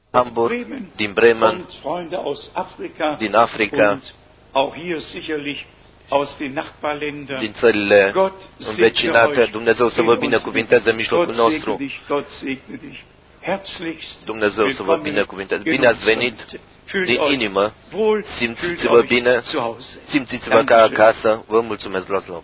Hamburg, din Bremen, din Africa, din țările învecinate. Dumnezeu să vă binecuvinteze în mijlocul nostru. Dumnezeu să vă binecuvinteze. Bine ați venit din inimă. Simțiți-vă bine. Simțiți-vă ca acasă. Vă mulțumesc, Vlazlov.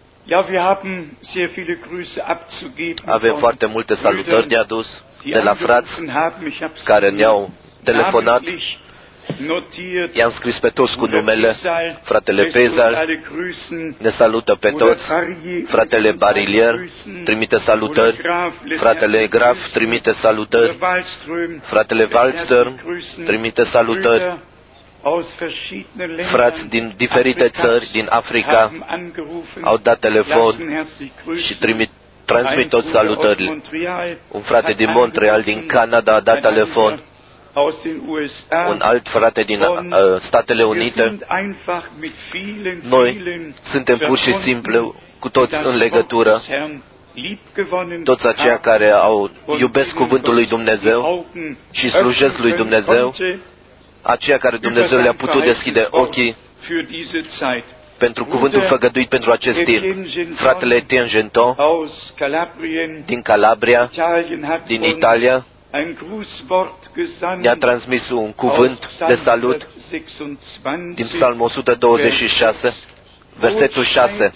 Avem foarte multe salutări de adus de la frați care ne-au telefonat. I-am scris pe toți cu numele. Fratele Pezal ne salută pe toți. Fratele Barilier trimite salutări. Fratele Graf trimite salutări. Fratele Wallström trimite salutări. Frați din diferite țări, din Africa, au dat telefon și transmit toți salutările. Un frate din Montreal, din Canada, a dat telefon. Un alt frate din Statele Unite. Noi suntem pur și simplu cu toți în legătură. Toți aceia care iubesc cuvântul lui Dumnezeu și slujesc lui Dumnezeu, aceia care Dumnezeu le-a putut deschide ochii pentru cuvântul făgăduit pentru acest timp. Fratele Etienne Genton din Calabria, din Italia, ne-a transmis un cuvânt de salut din Psalm 126, versetul 6.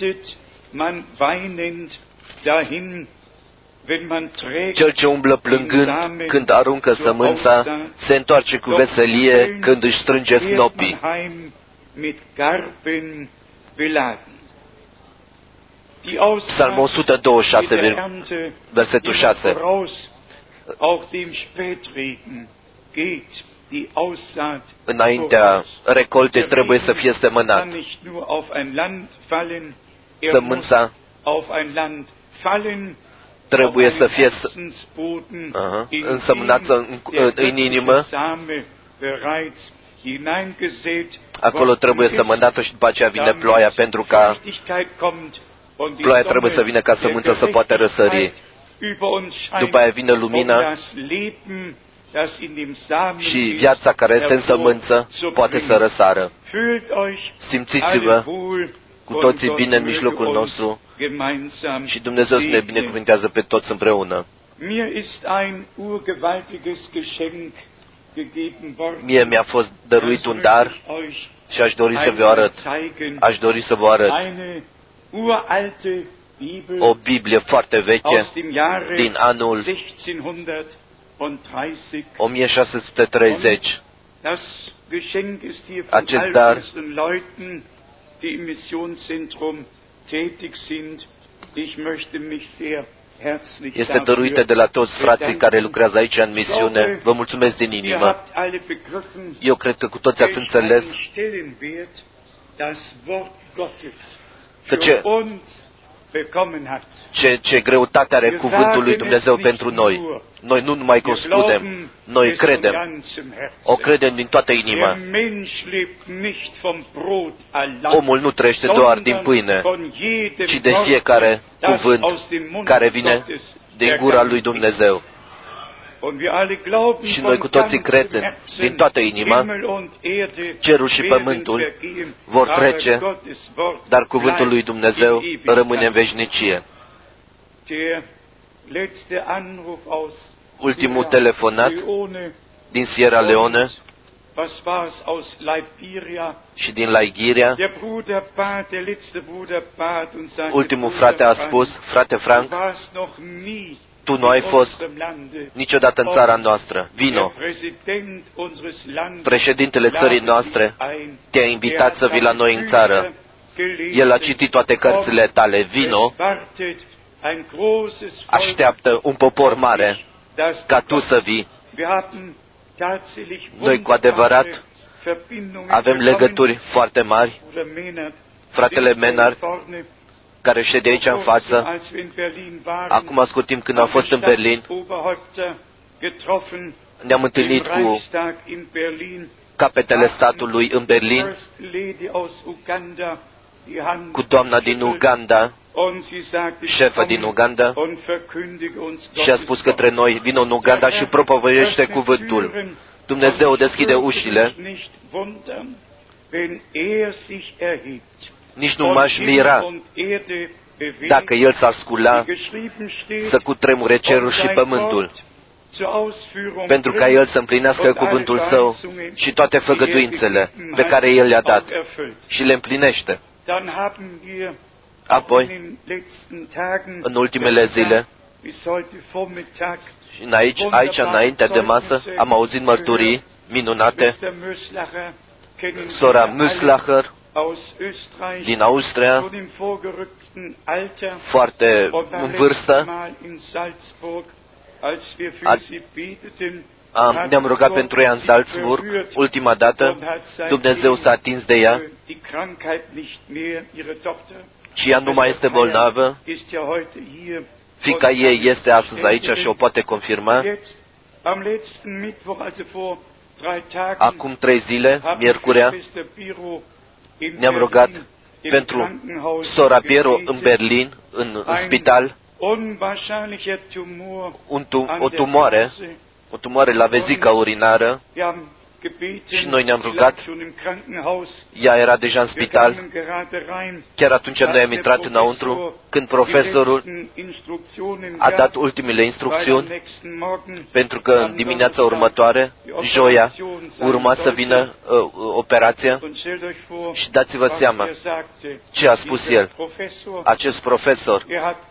Cel ce umblă plângând când aruncă sămânța, se întoarce cu veselie când își strânge snopii. Psalm 126, versetul 6. Înaintea recoltei trebuie să fie semănat. Sămânța trebuie să fie însemnată în inimă. Acolo trebuie sămânată și după aceea vine ploaia, pentru că ploaia trebuie să vină ca sămânța să poată răsări. După aia vine lumina și viața care este în sămânță poate să răsară. Simțiți-vă cu toții bine în mijlocul nostru și Dumnezeu să ne binecuvintează pe toți împreună. Mie mi-a fost dăruit un dar și aș dori să vă arăt. Aș dori să vă arăt o Biblie foarte veche din anul 1630. Acest dar este dăruită de la toți frații care lucrează aici în misiune. Vă mulțumesc din inimă. Eu cred că cu toți ați înțeles că ce greutate are cuvântul lui Dumnezeu pentru noi. Noi nu numai că o spunem, noi credem. O credem din toată inima. Omul nu trăiește doar din pâine, ci de fiecare cuvânt care vine din gura lui Dumnezeu. Și noi cu toții credem din toată inima, cerul și pământul vor trece, dar cuvântul lui Dumnezeu rămâne în veșnicie. Ultimul telefonat din Sierra Leone și din Liberia, ultimul frate a spus: frate Frank, tu nu ai fost niciodată în țara noastră. Vino. Președintele țării noastre te-a invitat să vii la noi în țară. El a citit toate cărțile tale. Vino. Așteaptă un popor mare ca tu să vii. Noi cu adevărat avem legături foarte mari. Fratele Menard, care șede aici în față, acum scurt timp când am fost în Berlin, ne-am întâlnit cu capetele statului în Berlin, cu doamna din Uganda, șefă din Uganda, și a spus către noi: vino în Uganda și propovăiește cuvântul. Dumnezeu deschide ușile. Nici nu m-aș mira dacă El s-ar scula să cutremure cerul și pământul, pentru ca El să împlinească cuvântul Său și toate făgăduințele pe care El le-a dat și le împlinește. Apoi, în ultimele zile, și aici, înaintea de masă, am auzit mărturii minunate. Sora Müslacher, din Austria, foarte în vârstă, ne-am rugat pentru ea în Salzburg, ultima dată, Dumnezeu s-a atins de ea și ea nu mai este bolnavă. Fiica ei este astăzi aici și o poate confirma. Acum 3 zile, miercurea, ne-am rugat pentru sora Piero în Berlin, în spital, o tumoare la vezica urinară, și noi ne-am rugat. Ea era deja în spital. Chiar atunci noi am intrat înăuntru, când profesorul a dat ultimele instrucțiuni, pentru că în dimineața următoare, joia, urma să vină operația. Și dați-vă seama ce a spus el. Acest profesor,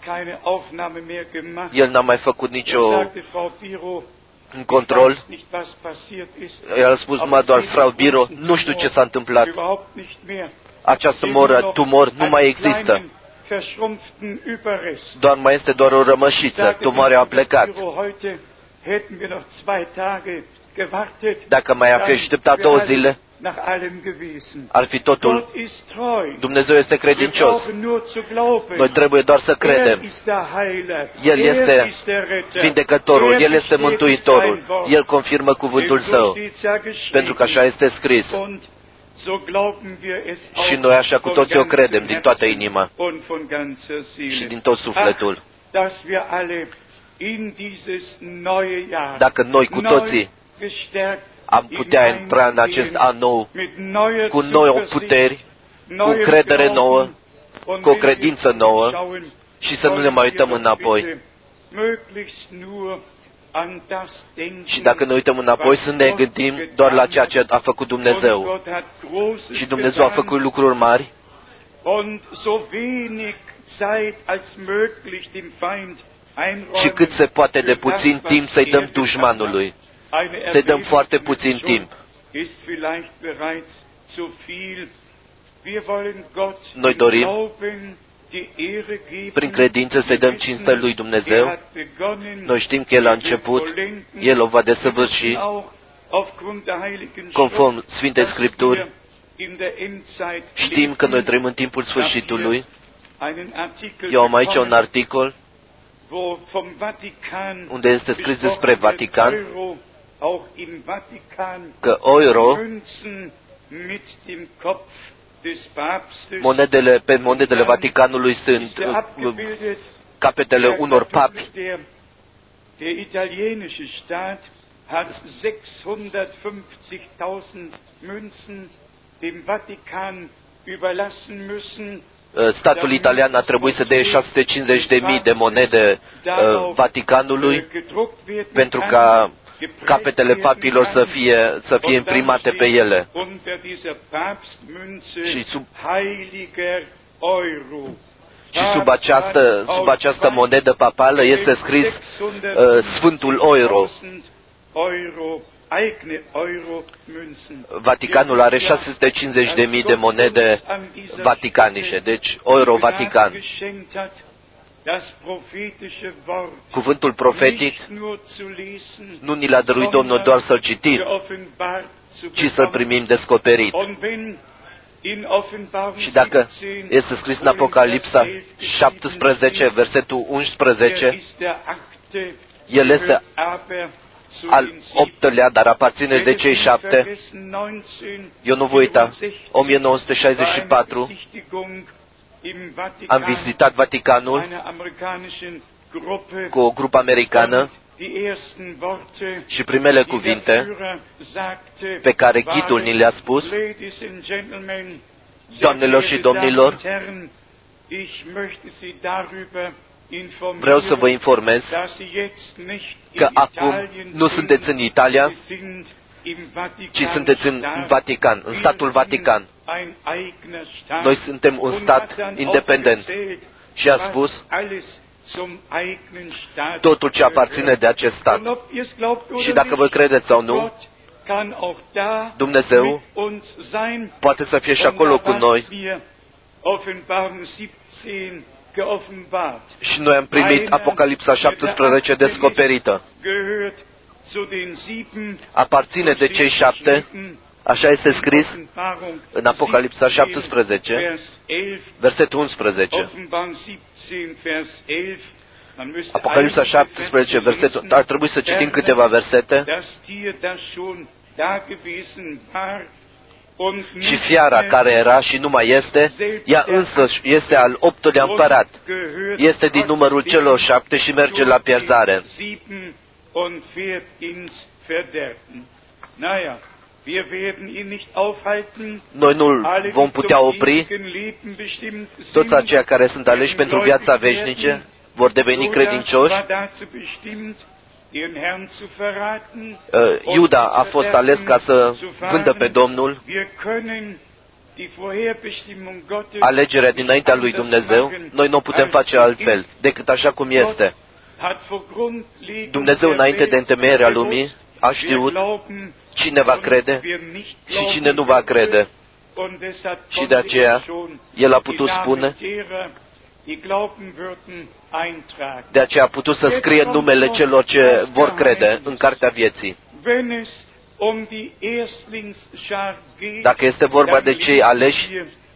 el n-a mai făcut nicio în control. El a spus numai doar, Frau Biro, nu știu ce s-a întâmplat. Această tumor nu mai există. Doar mai este doar o rămășiță. Tumoarea a plecat. Dacă mai ar fi așteptat 2 zile, ar fi totul. Dumnezeu este credincios. Noi trebuie doar să credem. El este vindecătorul, El este mântuitorul. El confirmă cuvântul Său, pentru că așa este scris. Și noi așa cu toții o credem din toată inima și din tot sufletul. Dacă noi cu toții am putea intra în acest an nou cu noi puteri, cu credere nouă, cu o credință nouă și să nu ne mai uităm înapoi. Și dacă ne uităm înapoi, să ne gândim doar la ceea ce a făcut Dumnezeu. Și Dumnezeu a făcut lucruri mari. Și cât se poate de puțin timp să-i dăm dușmanului. Să-i dăm foarte puțin timp. Noi dorim, prin credință, să-i dăm cinste lui Dumnezeu. Noi știm că El a început, El o va desăvârși, conform Sfintei Scripturi. Știm că noi trăim în timpul sfârșitului. Eu am aici un articol unde este scris despre Vatican, că euro, pe monedele Vaticanului sunt capetele unor papi. Der italienische Staat hat 650.000 Münzen dem Vatikan überlassen müssen. Statul italian a trebuit să dea 650.000 de monede Vaticanului pentru ca capetele papilor să fie imprimate pe ele. Și sub această monedă papală este scris Sfântul Euro. Vaticanul are 650.000 de monede vaticanice, deci Euro Vatican. Cuvântul profetic nu ni l-a dăruit Domnul doar să-l citim, ci să-l primim descoperit. Și dacă este scris în Apocalipsa 17, versetul 11, el este al 8-lea, dar aparține de cei 7. Eu nu voi uita, 1964, am vizitat Vaticanul cu o grupă americană Și primele cuvinte pe care ghidul ni le-a spus: Doamnelor și domnilor, vreau să vă informez că acum nu sunteți în Italia, ci sunteți în Vatican, în statul Vatican. Noi suntem un stat independent. Și a spus totul ce aparține de acest stat. Și dacă vă credeți sau nu, Dumnezeu poate să fie și acolo cu noi. Și noi am primit Apocalipsa 17 descoperită. Aparține de cei 7, așa este scris în Apocalipsa 17, versetul 11. Apocalipsa 17, versetul... Ar trebui să citim câteva versete. Și fiara care era și nu mai este, ea însăși este al 8-lea împărat. Este din numărul celor 7 și merge la pierzare. Noi nu vom putea opri. Toți aceia care sunt aleși pentru viața veșnice vor deveni credincioși. Iuda a fost ales ca să vândă pe Domnul. Alegerea dinaintea lui Dumnezeu, noi nu putem face altfel decât așa cum este. Dumnezeu, înainte de întemeierea lumii, a știut cine va crede și cine nu va crede. Și de aceea, El a putut spune, de aceea a putut să scrie numele celor ce vor crede în Cartea Vieții. Dacă este vorba de cei aleși,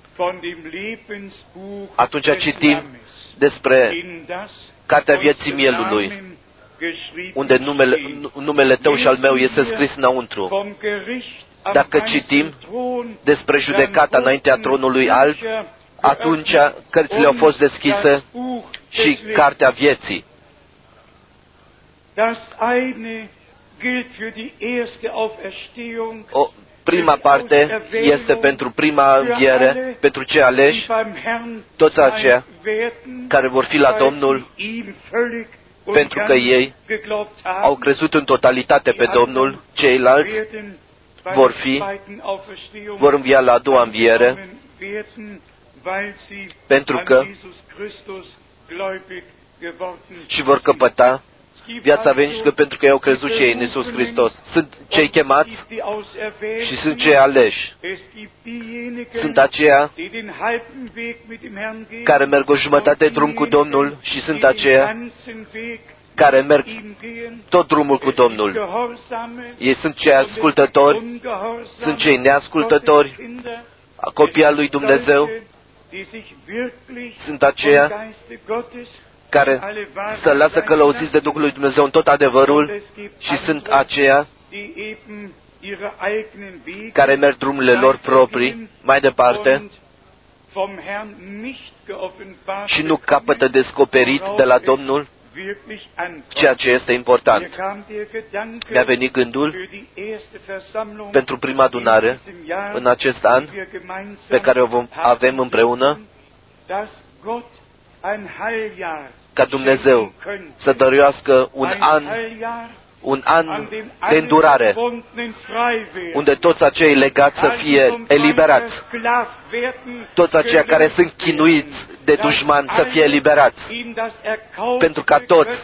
atunci citim despre Cartea Vieții Mielului, unde numele tău și al meu este scris înăuntru. Dacă citim despre judecata înaintea tronului alb, atunci cărțile au fost deschise și Cartea Vieții. Prima parte este pentru prima înviere, pentru cei aleși, toți aceia care vor fi la Domnul, pentru că ei au crezut în totalitate pe Domnul, ceilalți vor învia la a doua înviere, pentru că și vor căpăta viața veșnică pentru că ei au crezut și ei în Iisus Hristos. Sunt cei chemați și sunt cei aleși. Sunt aceia care merg o jumătate de drum cu Domnul și sunt aceia care merg tot drumul cu Domnul. Ei sunt cei ascultători, sunt cei neascultători, copii al lui Dumnezeu, sunt aceia care se lasă călăuziți de Duhul lui Dumnezeu în tot adevărul și sunt aceia care merg drumurile lor proprii mai departe și nu capătă descoperit de la Domnul ceea ce este important. Mi-a venit gândul pentru prima adunare în acest an pe care o avem împreună, ca Dumnezeu să dăruiască un an de îndurare, unde toți acei legați să fie eliberați, toți aceia care sunt chinuiți de dușman să fie eliberați, pentru ca toți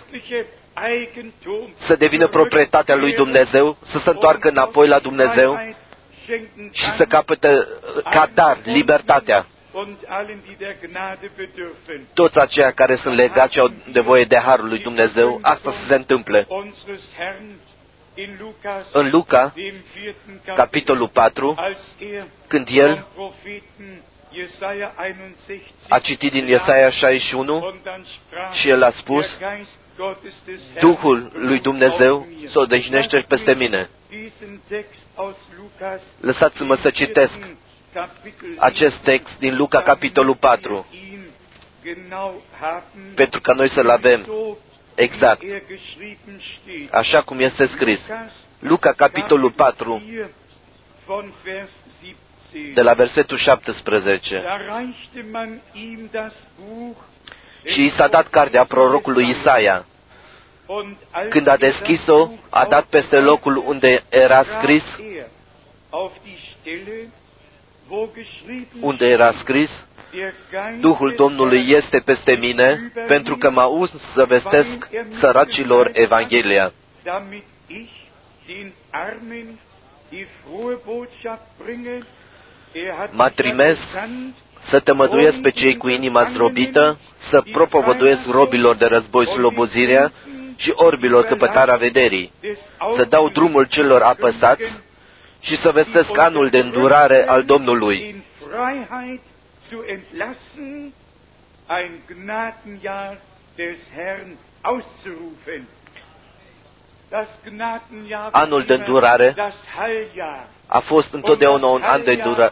să devină proprietatea lui Dumnezeu, să se întoarcă înapoi la Dumnezeu și să capete ca dar libertatea. Toți aceia care sunt legați și au nevoie de harul lui Dumnezeu, asta să se întâmple. În Luca, capitolul 4, când El a citit din Iesaia 61 și El a spus, Duhul lui Dumnezeu s-o odihnește peste mine. Lăsați-mă să citesc acest text din Luca, capitolul 4, pentru ca noi să-l avem exact, așa cum este scris. Luca, capitolul 4, de la versetul 17. Și i s-a dat cartea prorocului Isaia. Când a deschis-o, a dat peste locul unde era scris, Duhul Domnului este peste mine, pentru că m-a uns să vestesc săracilor Evanghelia. M-a trimis să tămăduiesc pe cei cu inima zdrobită, să propovăduiesc robilor de război slobozirea și orbilor căpătarea vederii, să dau drumul celor apăsați și să vestesc anul de îndurare al Domnului. Anul de îndurare a fost întotdeauna un an de îndurare.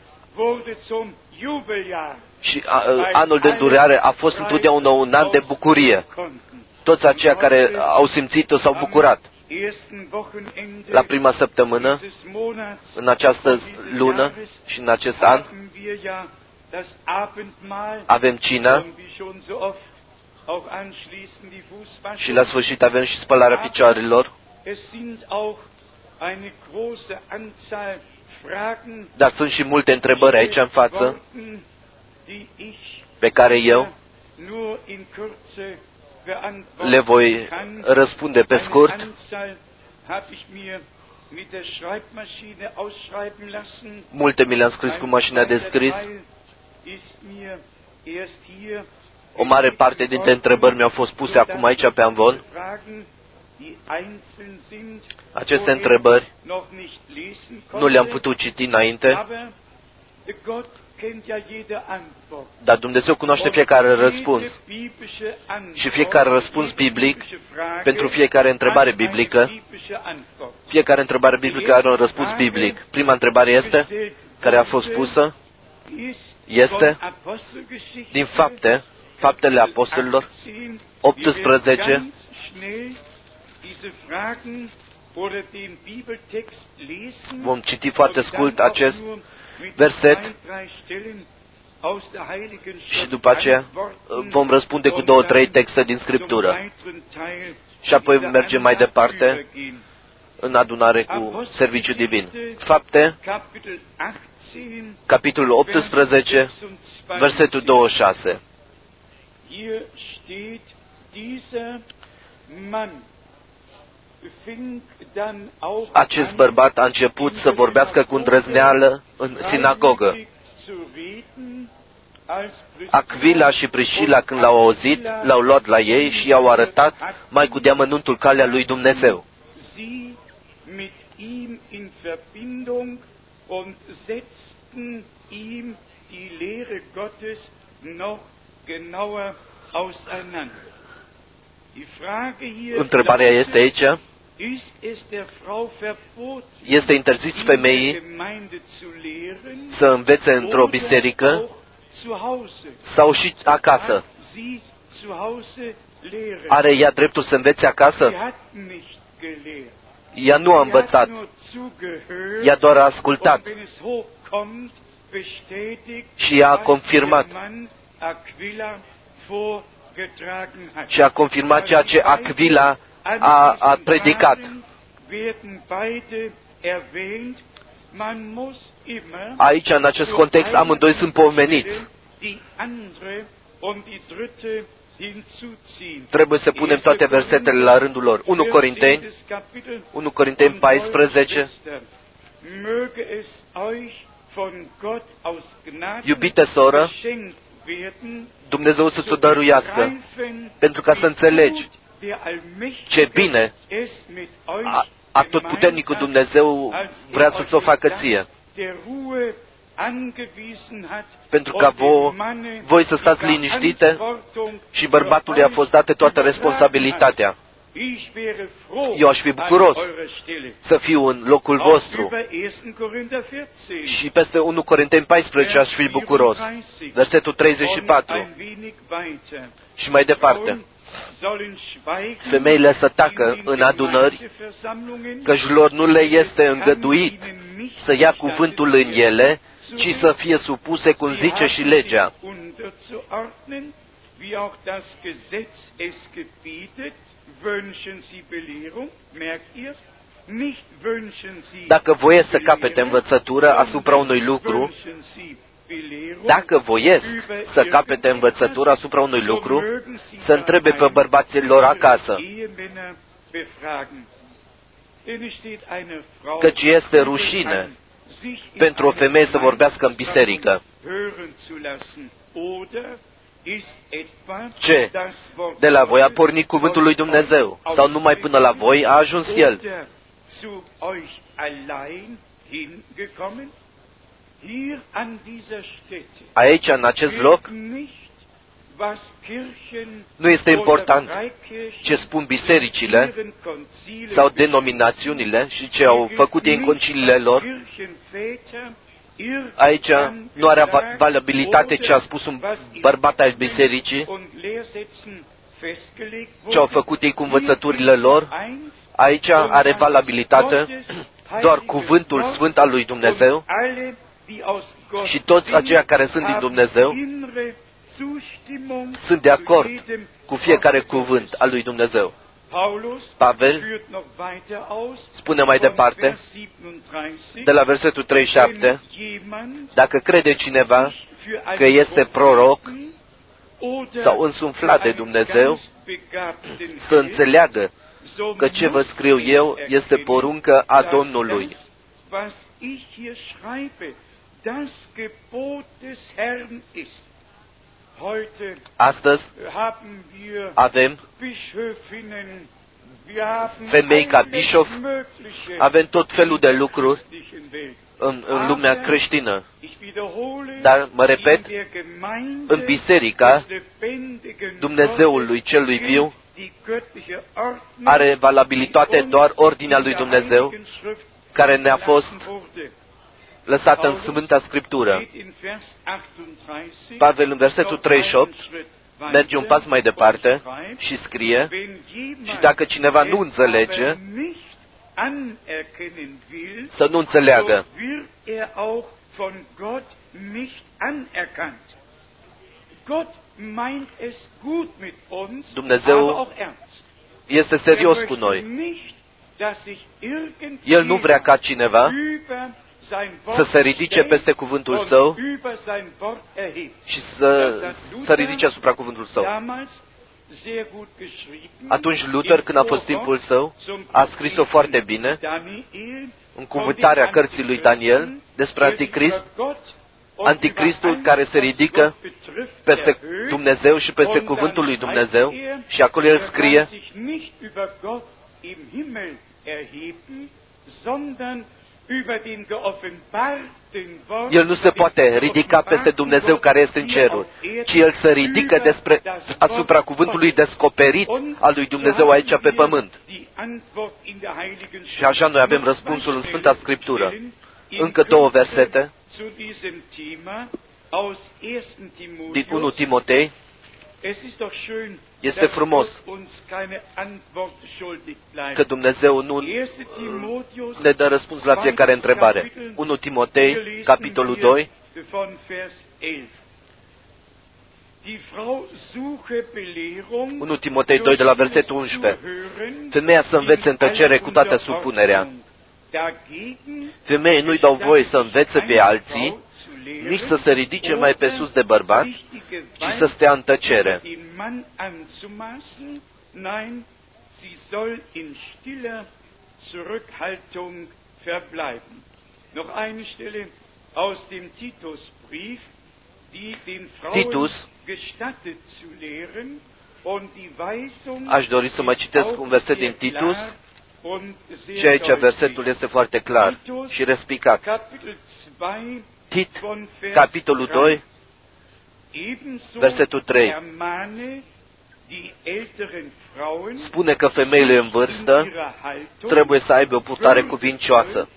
Și anul de îndurare a fost întotdeauna un an de bucurie. Toți aceia care au simțit-o s-au bucurat. La prima săptămână, în această lună și în acest an, avem cina și la sfârșit avem și spălarea picioarelor. Dar sunt și multe întrebări aici în față pe care eu le voi răspunde pe scurt. Multe mi le-am scris cu mașina de scris. O mare parte dintre întrebări mi-au fost puse acum aici pe amvon. Aceste întrebări nu le-am putut citi înainte, dar Dumnezeu cunoaște fiecare răspuns. Și fiecare răspuns biblic, pentru fiecare întrebare biblică, fiecare întrebare biblică are un răspuns biblic. Prima întrebare este, care a fost pusă, este din Faptele Apostolilor 18. Vom citi foarte scurt acest verset și după aceea vom răspunde cu 2-3 texte din Scriptură. Și apoi mergem mai departe în adunare cu serviciu divin. Fapte, capitolul 18, versetul 26. Acest bărbat a început să vorbească cu îndrăzneală în sinagogă. Acvila și Priscila, când l-au auzit, l-au luat la ei și i-au arătat mai cu deamănuntul calea lui Dumnezeu. Întrebarea este aici, este interzis femeii să învețe într-o biserică sau și acasă? Are ea dreptul să învețe acasă? Ea nu a învățat, ea doar a ascultat și ea a confirmat. Și a confirmat ceea ce Acvila a predicat. Aici, în acest context, amândoi sunt pomeniți. Trebuie să punem toate versetele la rândul lor. 1 Corinteni 14. Iubite soră, Dumnezeu să ți-o dăruiască, pentru ca să înțelegi ce bine Atotputernicul Dumnezeu vrea să ți-o facă ție. Pentru ca voi să stați liniștite și bărbatului a fost dată toată responsabilitatea. Eu aș fi bucuros să fiu în locul vostru. Și peste 1 Corinteni 14 aș fi bucuros. Versetul 34. Și mai departe. femeile să tacă în adunări, căci lor nu le este îngăduit să ia cuvântul în ele, ci să fie supuse, cum zice și legea. Dacă voiesc să capete învățătură asupra unui lucru, dacă voiesc să capete învățătură asupra unui lucru, să întrebe pe bărbații lor acasă, căci este rușine pentru o femeie să vorbească în biserică. Ce? De la voi a pornit cuvântul lui Dumnezeu? Sau numai până la voi a ajuns el? Aici, în acest loc, nu este important ce spun bisericile sau denominațiunile și ce au făcut ei în conciliile lor. Aici nu are valabilitate ce a spus un bărbat al bisericii, ce au făcut ei cu învățăturile lor. Aici are valabilitate doar cuvântul sfânt al lui Dumnezeu și toți aceia care sunt din Dumnezeu sunt de acord cu fiecare cuvânt al lui Dumnezeu. Pavel spune mai departe, de la versetul 37, dacă crede cineva că este proroc sau însuflat de Dumnezeu, să înțeleagă că ce vă scriu eu este poruncă a Domnului. Astăzi avem femei ca bișof, avem tot felul de lucruri în lumea creștină. Dar, mă repet, în biserica Dumnezeului celui viu are valabilitate doar ordinea lui Dumnezeu, care ne-a fost lăsată în Sfânta Scriptură. Pavel, în versetul 38, merge un pas mai departe și scrie, și dacă cineva nu înțelege, să nu înțeleagă. Dumnezeu este serios cu noi. El nu vrea ca cineva să se ridice peste cuvântul Său și să ridice asupra cuvântului Său. Atunci Luther, când a fost timpul său, a scris-o foarte bine în cuvântarea cărții lui Daniel despre Anticrist, Anticristul care se ridică peste Dumnezeu și peste cuvântul lui Dumnezeu, și acolo el scrie: el nu se poate ridica peste Dumnezeu care este în ceruri, ci el se ridică asupra cuvântului descoperit al lui Dumnezeu aici pe pământ. Și așa noi avem răspunsul în Sfânta Scriptură. Încă două versete din 1 Timotei. Este frumos că Dumnezeu nu ne dă răspuns la fiecare întrebare. 1 Timotei, capitolul 2, Unu Timotei 2, de la versetul 11. Femeia să învețe în tăcere cu toată supunerea. Femeii nu-i dau voie să învețe pe alții, nici să se ridice mai pe sus de bărbat, ci să stea în tăcere. Titus, aș dori să mă citesc un verset din Titus, și aici versetul este foarte clar și respicat. Tit, capitolul 2, versetul 3. Spune că femeile în vârstă trebuie să aibă o purtare cuvincioasă,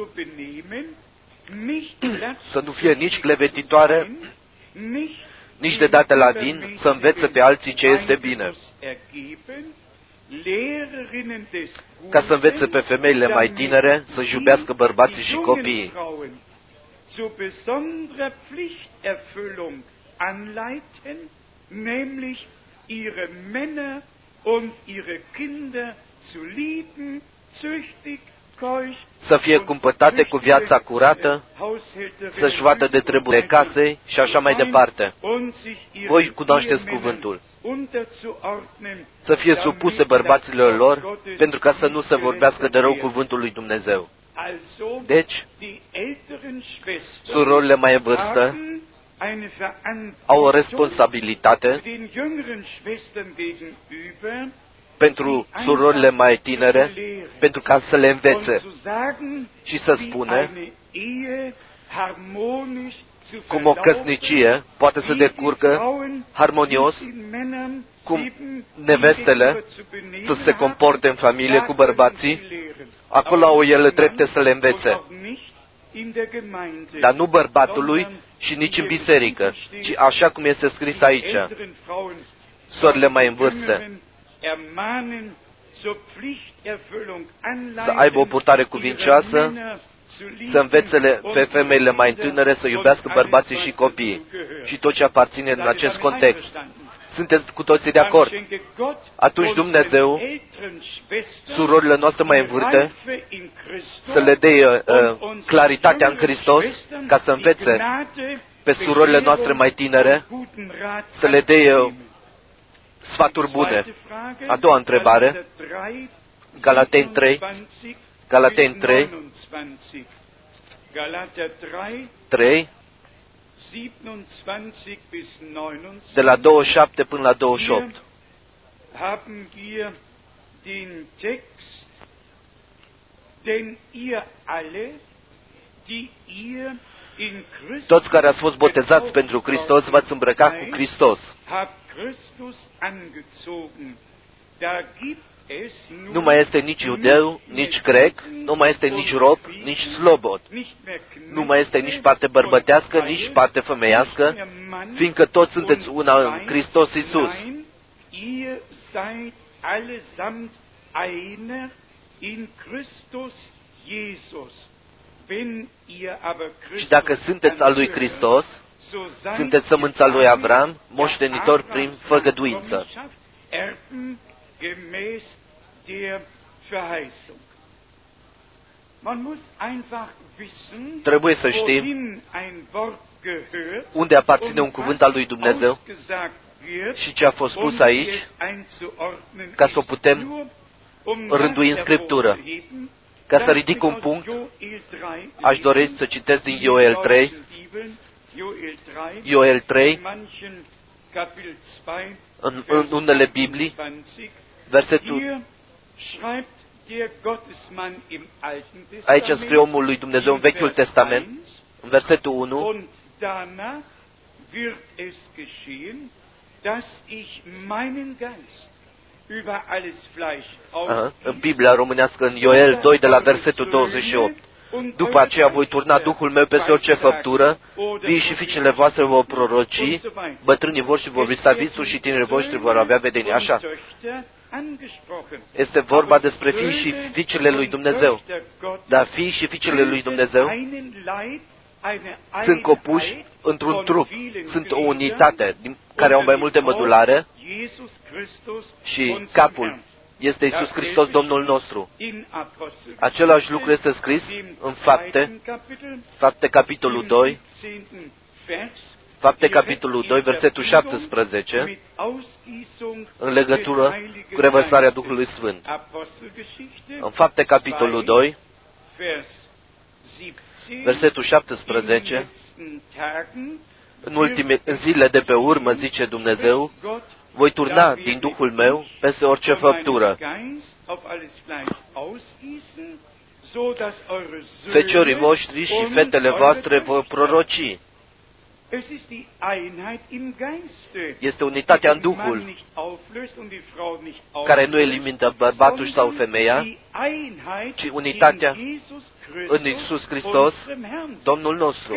să nu fie nici clevetitoare, nici de date la vin, să învețe pe alții ce este bine. ca să învețe pe femeile mai tinere să-și iubească bărbații și copiii, zu besonderer Pflichterfüllung anleiten, nämlich ihre Männer und ihre Kinder zu lieben, züchtig, keusch, să fie cumpătate cu viața curată, să-și vadă de treburile casei și așa mai departe. Voi cunoașteți cuvântul. Să fie supuse bărbaților lor, pentru ca să nu se vorbească de rău cuvântul lui Dumnezeu. Deci, surorile mai în vârstă au o responsabilitate pentru surorile mai tinere, pentru ca să le învețe și să spune cum o căsnicie poate să decurgă harmonios, cum nevestele să se comporte în familie cu bărbații, acolo au ele drepte să le învețe. Dar nu bărbatului și nici în biserică, ci așa cum este scris aici. Sorile mai în vârstă să aibă o purtare cuvincioasă, să învețe pe femeile mai tânăre să iubească bărbații și copiii și tot ce aparține în acest context. Sunteți cu toții de acord? Atunci Dumnezeu, surorile noastre mai în vârstă, să le dea claritatea în Hristos, ca să învețe pe surorile noastre mai tinere, să le dea sfaturi bune. A doua întrebare, Galateni 3, 3, de la 27 până la 28. Haben wir den Text, denn ihr alle, die ihr in Christus toți care ați fost botezați pentru Hristos, v-ați îmbrăcat cu Hristos. Nu mai este nici iudeu, nici grec, nu mai este nici rob, nici slobod. Nu mai este nici parte bărbătească, nici parte femeiască, fiindcă toți sunteți una în Hristos Iisus. Și dacă sunteți al lui Hristos, sunteți sămânța lui Avram, moștenitor prin făgăduință. Gemäß der Verheißung. Man muss einfach wissen, trebuie să știm unde aparține un cuvânt al lui Dumnezeu și ce a fost spus aici, ca să o putem rândui în Scriptură. Ca să ridic un punct, aș dori să citesc din Ioel 3, în unele Biblii, versetul. Aici scrie omul lui Dumnezeu în Vechiul Testament, în versetul 1, în Biblia românească, în Ioel 2, de la versetul 28. După aceea voi turna Duhul meu peste orice făptură, fiii și fiicele voastre vor proroci, bătrânii voștri vor visa visuri și tinerii voștri vor avea vedenii. Așa. Este vorba despre fiii și fiicele lui Dumnezeu. Dar fiii și fiicele lui Dumnezeu sunt copuși într-un trup, sunt o unitate care au mai multe mădulare și capul este Iisus Hristos, Domnul nostru. Același lucru este scris în Fapte capitolul 2, Fapte capitolul 2, versetul 17, în legătură cu revărsarea Duhului Sfânt. În Fapte capitolul 2, versetul 17, în zilele de pe urmă, zice Dumnezeu, voi turna din Duhul meu peste orice făptură. Feciorii voștri și fetele voastre vor proroci. Este unitatea în Duhul, care nu elimină bărbatul sau femeia, ci unitatea în Iisus Hristos, Domnul nostru.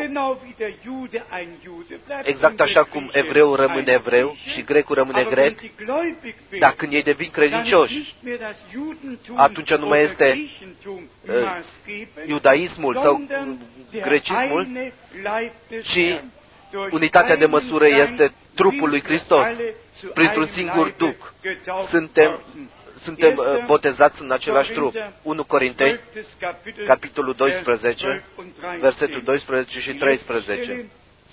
Exact așa cum evreul rămâne evreu și grecul rămâne grec, dar când ei devin credincioși, atunci nu mai este iudaismul sau grecismul, ci unitatea de măsură este trupul lui Hristos. Printr-un singur Duh suntem botezați în același trup. 1 Corinteni, capitolul 12, versetul 12 și 13.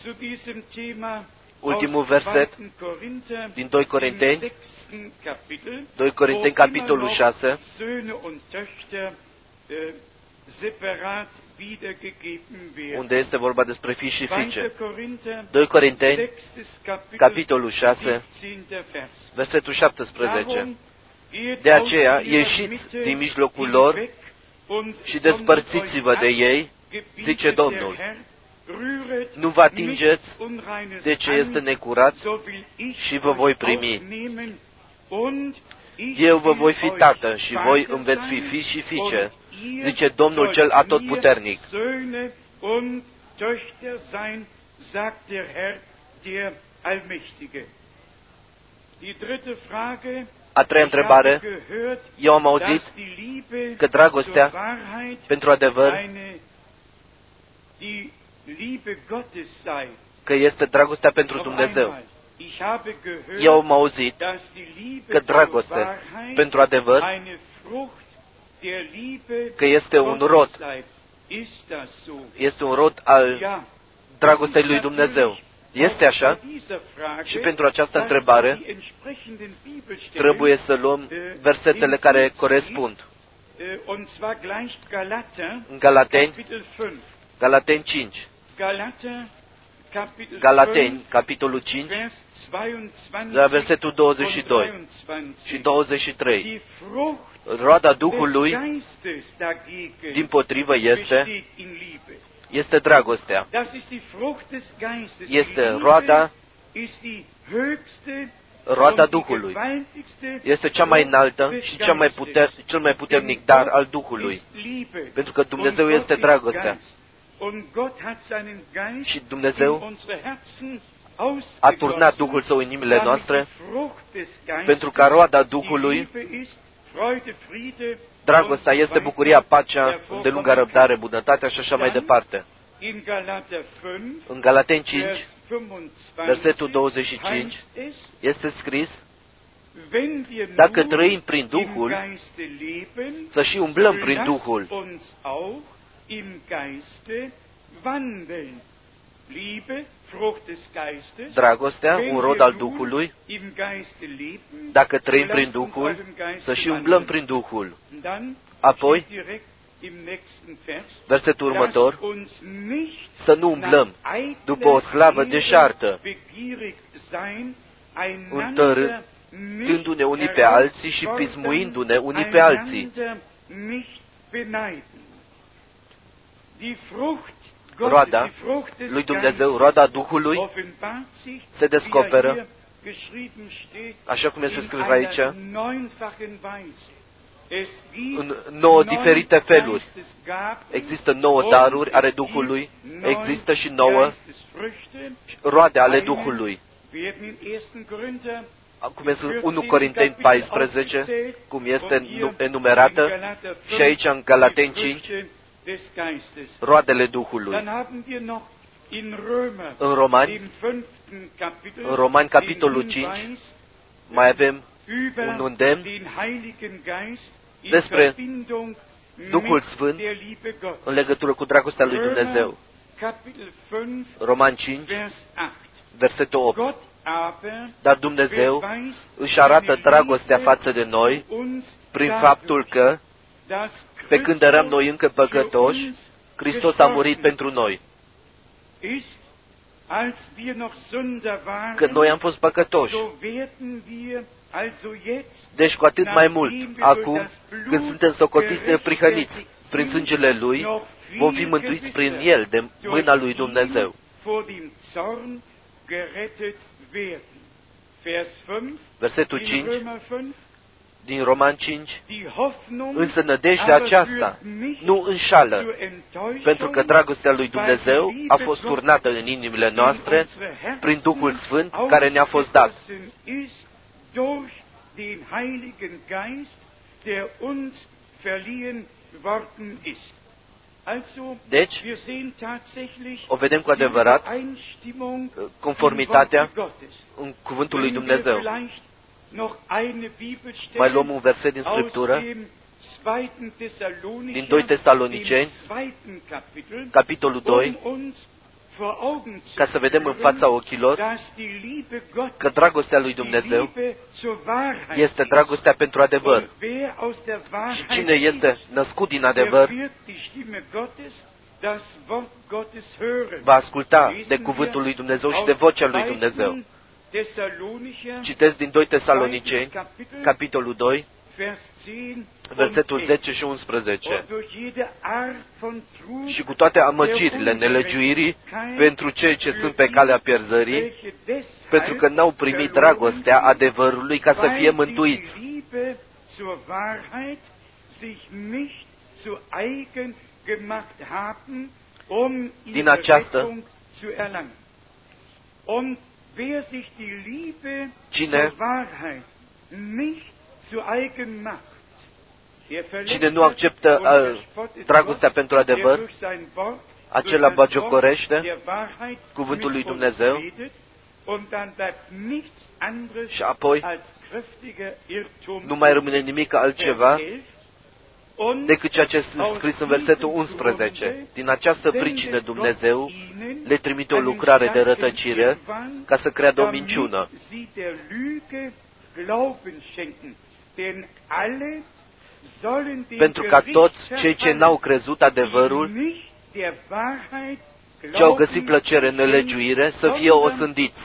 Ultimul verset din 2 Corinteni, 2 Corinteni, capitolul 6, unde este vorba despre fii și fiice. 2 Corinteni, capitolul 6, versetul 17. De aceea, ieșiți din mijlocul lor și despărțiți-vă de ei, zice Domnul. Nu vă atingeți de ce este necurat și vă voi primi. Eu vă voi fi tată și voi îmi veți fi fii și fiice, zice Domnul cel atotputernic. A treia întrebare, eu am auzit că dragostea pentru adevăr, că este dragostea pentru Dumnezeu. Eu am auzit că dragostea pentru adevăr, că este un rod al dragostei lui Dumnezeu. Este așa? Și pentru această întrebare trebuie să luăm versetele care corespund. În Galateni 5. Galateni, capitolul 5, la versetul 22 și 23. Roada Duhului, dimpotrivă, este dragostea. Este roada Duhului. Este cea mai înaltă și cel mai puternic dar al Duhului. Pentru că Dumnezeu este dragostea. Și Dumnezeu a turnat Duhul Său în inimile noastre pentru ca roada Duhului, dragostea, este bucuria, pacea, îndelunga răbdare, bunătatea și așa mai departe. În Galateni 5, versetul 25, este scris: dacă trăim prin Duhul, să și umblăm prin Duhul. Dragostea, un rod al Duhului, dacă trăim prin Duhul, să și umblăm prin Duhul. Apoi, versetul următor, să nu umblăm după o slavă deșartă, întărâtându-ne unii pe alții și pismuindu-ne unii pe alții. Roada lui Dumnezeu, roada Duhului, se descoperă, așa cum este scris aici, în 9 diferite feluri. Există 9 daruri ale Duhului, există și 9 roade ale Duhului. Cum este în 1 Corinteni 14, cum este enumerată, și aici în Galateni 5, roadele Duhului. În Romani, capitolul 5, mai avem un îndemn despre Duhul Sfânt în legătură cu dragostea lui Dumnezeu. Romani 5, versetul 8. Dar Dumnezeu își arată dragostea față de noi prin faptul că, pe când eram noi încă păcătoși, Hristos a murit pentru noi. Când noi am fost păcătoși, deci cu atât mai mult, acum, când suntem socotiți neprihăniți prin sângele Lui, vom fi mântuiți prin El de mâna lui Dumnezeu. Versetul 5 din Roman 5, însă nădejdea aceasta nu înșală, pentru că dragostea lui Dumnezeu a fost turnată în inimile noastre prin Duhul Sfânt care ne-a fost dat. Deci, o vedem cu adevărat conformitatea în Cuvântul lui Dumnezeu. Mai luăm un verset din Scriptură, din 2 Tesaloniceni, capitolul 2, ca să vedem în fața ochilor că dragostea lui Dumnezeu este dragostea pentru adevăr. Și cine este născut din adevăr va asculta de cuvântul lui Dumnezeu și de vocea lui Dumnezeu. Citesc din 2 Tesaloniceni, capitolul 2, versetul 10 și 11. Și cu toate amăgirile nelegiuirii pentru cei ce sunt pe calea pierzării, pentru că n-au primit dragostea adevărului ca să fie mântuiți. Din această, cine nu acceptă dragostea pentru adevăr, acela bagiocorește cuvântul lui Dumnezeu și apoi nu mai rămâne nimic altceva decât ceea ce este scris în versetul 11. Din această pricină Dumnezeu le trimite o lucrare de rătăcire ca să creadă o minciună. Pentru ca toți cei ce n-au crezut adevărul, ce au găsit plăcere în nelegiuire, să fie osândiți.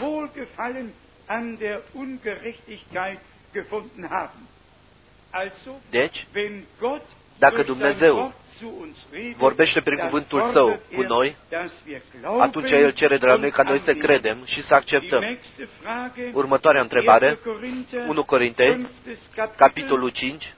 Deci, dacă Dumnezeu vorbește prin cuvântul Său cu noi, atunci El cere de la noi ca noi să credem și să acceptăm. Următoarea întrebare, 1 Corinteni, capitolul 5,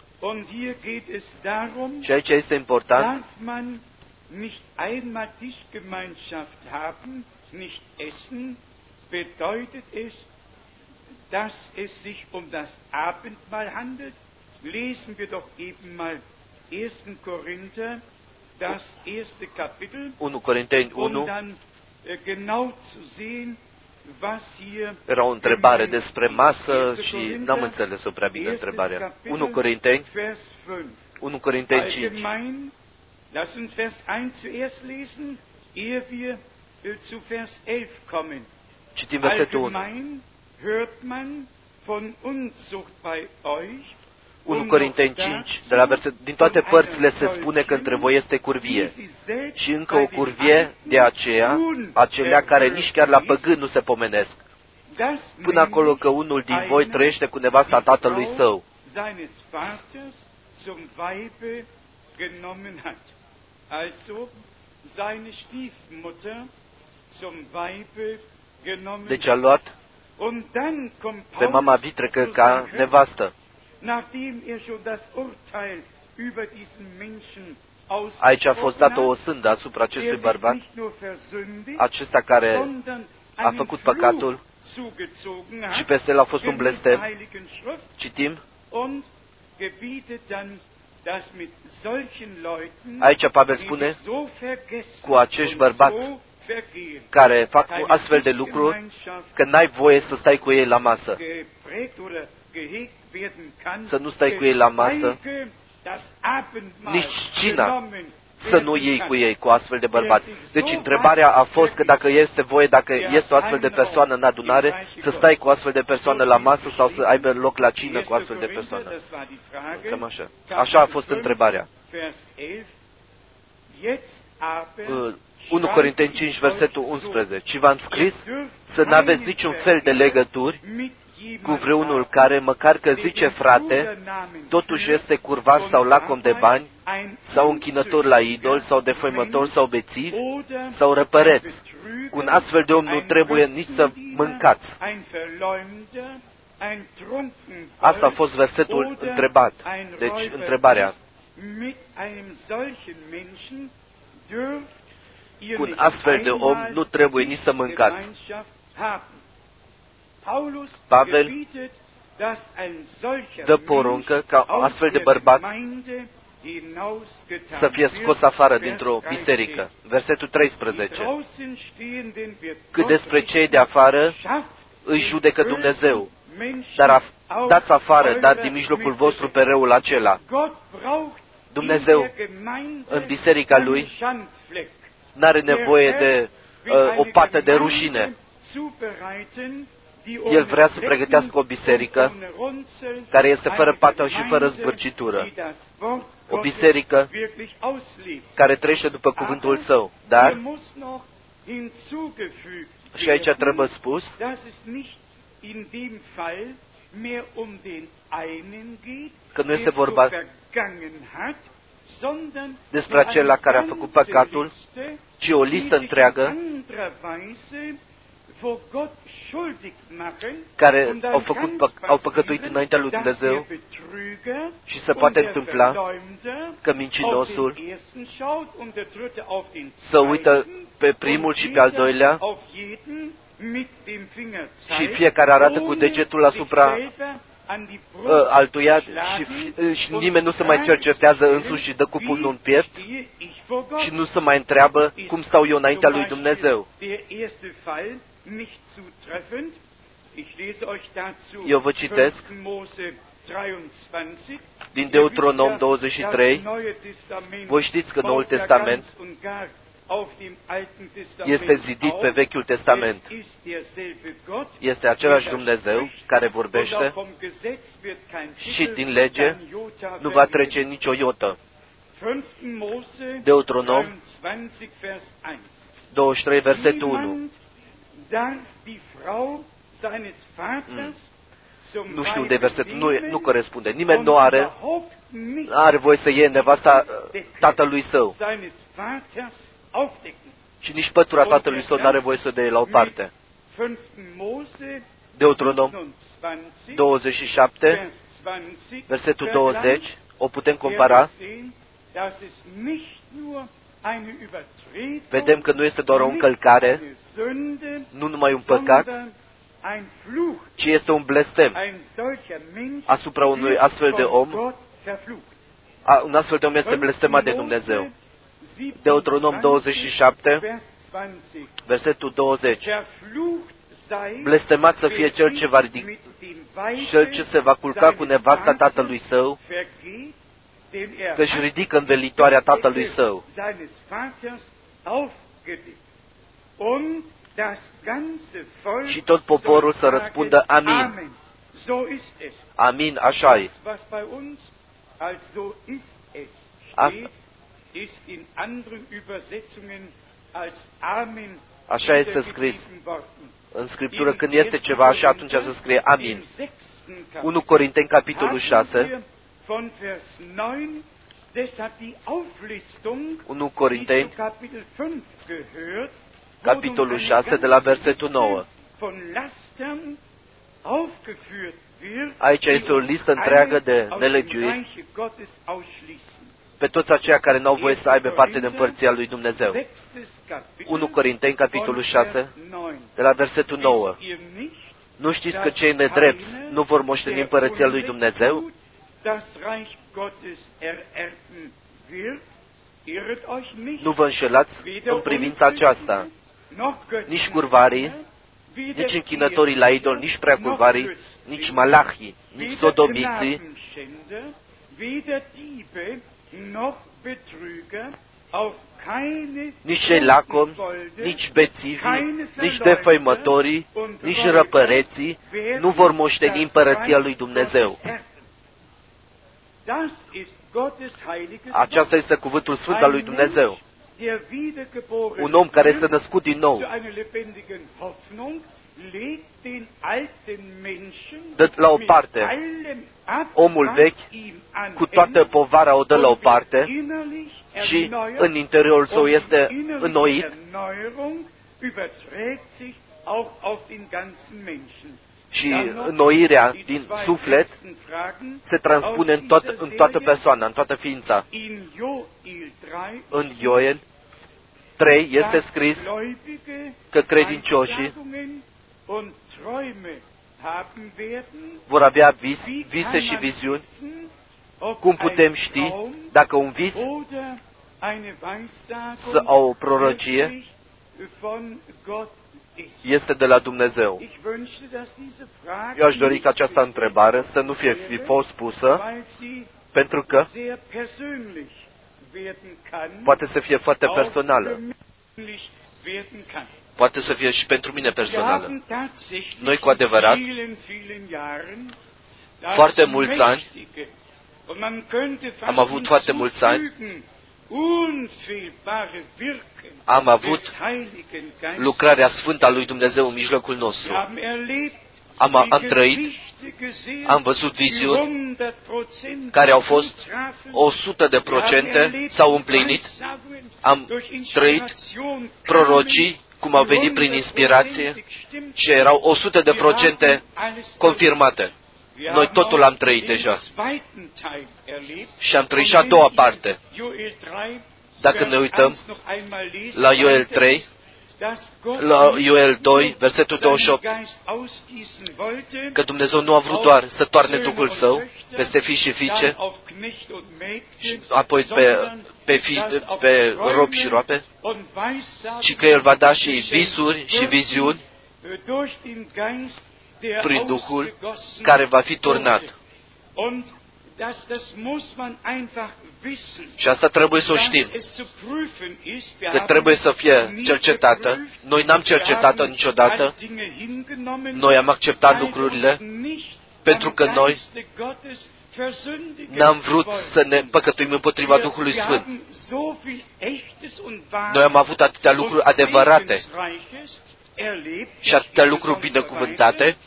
și aici este important, nicht einmal Tischgemeinschaft haben, nicht essen, bedeutet es, dass es sich um das Abendmahl handelt? Lesen wir doch eben mal 1. Korinther, das erste Kapitel, 1 Corinteni 1, um dann genau zu sehen, was hier era o întrebare despre masă și n-am înțeles-o prea bine întrebarea. 1 Corinteni 5. Lass uns Vers 1 zuerst lesen, ehe wir zu Vers 11 kommen. Citim versetul 1. Allgemein hört man von Unzucht bei euch. 1 Corinteni 5, din toate părțile se spune că între voi este curvie. Și încă o curvie de acelea care nici chiar la păgân nu se pomenesc. Până acolo că unul din voi trăiește cu nevasta tatălui său. Deci a luat pe mama vitrecă ca nevastă. Aici a fost dată o sândă asupra acestui bărbat, acesta care a făcut păcatul și peste el a fost un blestem. Citim. Aici Pavel spune, cu acești bărbați care fac astfel de lucruri, că n-ai voie să stai cu ei la masă. Să nu stai cu ei la masă, nici cina să nu iei cu ei, cu astfel de bărbați. Deci întrebarea a fost că dacă este voie, dacă este o astfel de persoană în adunare, să stai cu o astfel de persoană la masă sau să aibă loc la cină cu astfel de persoană. Cam așa. Așa a fost întrebarea. 1 Corinteni 5, versetul 11. Și v-am scris să n-aveți niciun fel de legături cu vreunul care, măcar că zice frate, totuși este curvar sau lacom de bani, sau închinător la idol, sau defăimător, sau bețiv, sau răpăreț. Cu un astfel de om nu trebuie nici să mâncați. Asta a fost versetul întrebat. Deci, întrebarea. Cu un astfel de om nu trebuie nici să mâncați. Pavel dă poruncă ca astfel de bărbat să fie scos afară dintr-o biserică. Versetul 13. Cât despre cei de afară, îi judecă Dumnezeu, dar dați afară, dar din mijlocul vostru pe răul acela. Dumnezeu, în biserica Lui, n-are nevoie de o pată de rușine. El vrea să pregătească o biserică care este fără pată și fără zbârcitură. O biserică care trăiește după cuvântul Său. Dar, și aici trebuie spus, că nu este vorba despre acela care a făcut păcatul, ci o listă întreagă care au păcătuit înaintea lui Dumnezeu și se poate întâmpla că mincinosul să uită pe primul și pe al doilea și fiecare arată cu degetul asupra altuia și nimeni nu se mai cercetează însuși și dă cu pumnul în piept și nu se mai întreabă cum stau eu înaintea lui Dumnezeu. Eu vă citesc din Deuteronom 23. Voi știți că Noul Testament este zidit pe Vechiul Testament. Este același Dumnezeu care vorbește și din lege nu va trece nicio iotă. Deuteronom 23, versetul 1. Nu știu unde versetul, nu corespunde. Nimeni nu are voie să iei nevasta tatălui său. Și nici pătura tatălui său nu are voie să o dea la o parte. Deuteronom 27, versetul 20, o putem compara. Vedem că nu este doar o încălcare, nu numai un păcat, ci este un blestem asupra unui astfel de om. Un astfel de om este blestemat de Dumnezeu. Deuteronom 27, versetul 20. Blestemat să fie cel ce se va culca cu nevasta tatălui său, că își ridică învelitoarea tatălui său. Și tot poporul să răspundă amin. Amin, așa-i. Așa este scris în Scriptură. Când este ceva așa, atunci să scrie amin. 1 Corinteni, capitolul 6. 1 Corinteni, capitolul 6, de la versetul 9. Aici este o listă întreagă de nelegiuiri pe toți aceia care n-au voie să aibă parte de împărția lui Dumnezeu. 1 Corinteni, capitolul 6, de la versetul 9. Nu știți că cei nedrepți nu vor moșteni împărăția lui Dumnezeu? Nu vă înșelați în privința aceasta. Nici curvarii, nici închinătorii la idol, nici preacurvarii, nici malahii, nici sodomiții, nici cei lacomi, nici bețivii, nici defăimătorii, nici răpăreții nu vor moșteni împărăția lui Dumnezeu. Aceasta este cuvântul sfânt al lui Dumnezeu. Un om care este născut din nou dă la o parte omul vechi, cu toată povara o dă la o parte și în interiorul său este înnoit și înnoirea din suflet se transpune în toată persoana, în toată ființa. În Ioel 3 este scris că credincioșii vor avea vise și viziuni. Cum putem ști dacă un vis sau o prorocie este de la Dumnezeu? Eu aș dori ca această întrebare să nu fi fost pusă, pentru că poate să fie foarte personală. Poate să fie și pentru mine personală. Noi cu adevărat, foarte mulți ani, am avut foarte mulți ani, am avut lucrarea sfântă a lui Dumnezeu în mijlocul nostru. Am trăit, am văzut viziuni care au fost 100% s-au împlinit. Am trăit prorocii cum au venit prin inspirație și erau 100% confirmate. Noi totul am trăit deja. Și am trăit și a doua parte. Dacă ne uităm la Ioel 3, la Ioel 2, versetul 28, că Dumnezeu nu a vrut doar să toarne Duhul Său peste fii și fiice, și apoi pe robi și roape, ci că El va da și visuri și viziuni prin Duhul care va fi turnat. Și asta trebuie să o știm, că trebuie să fie cercetată. Noi n-am cercetat-o niciodată. Noi am acceptat lucrurile pentru că noi n-am vrut să ne păcătuim împotriva Duhului Sfânt. Noi am avut atâtea lucruri adevărate și atâtea lucruri binecuvântate,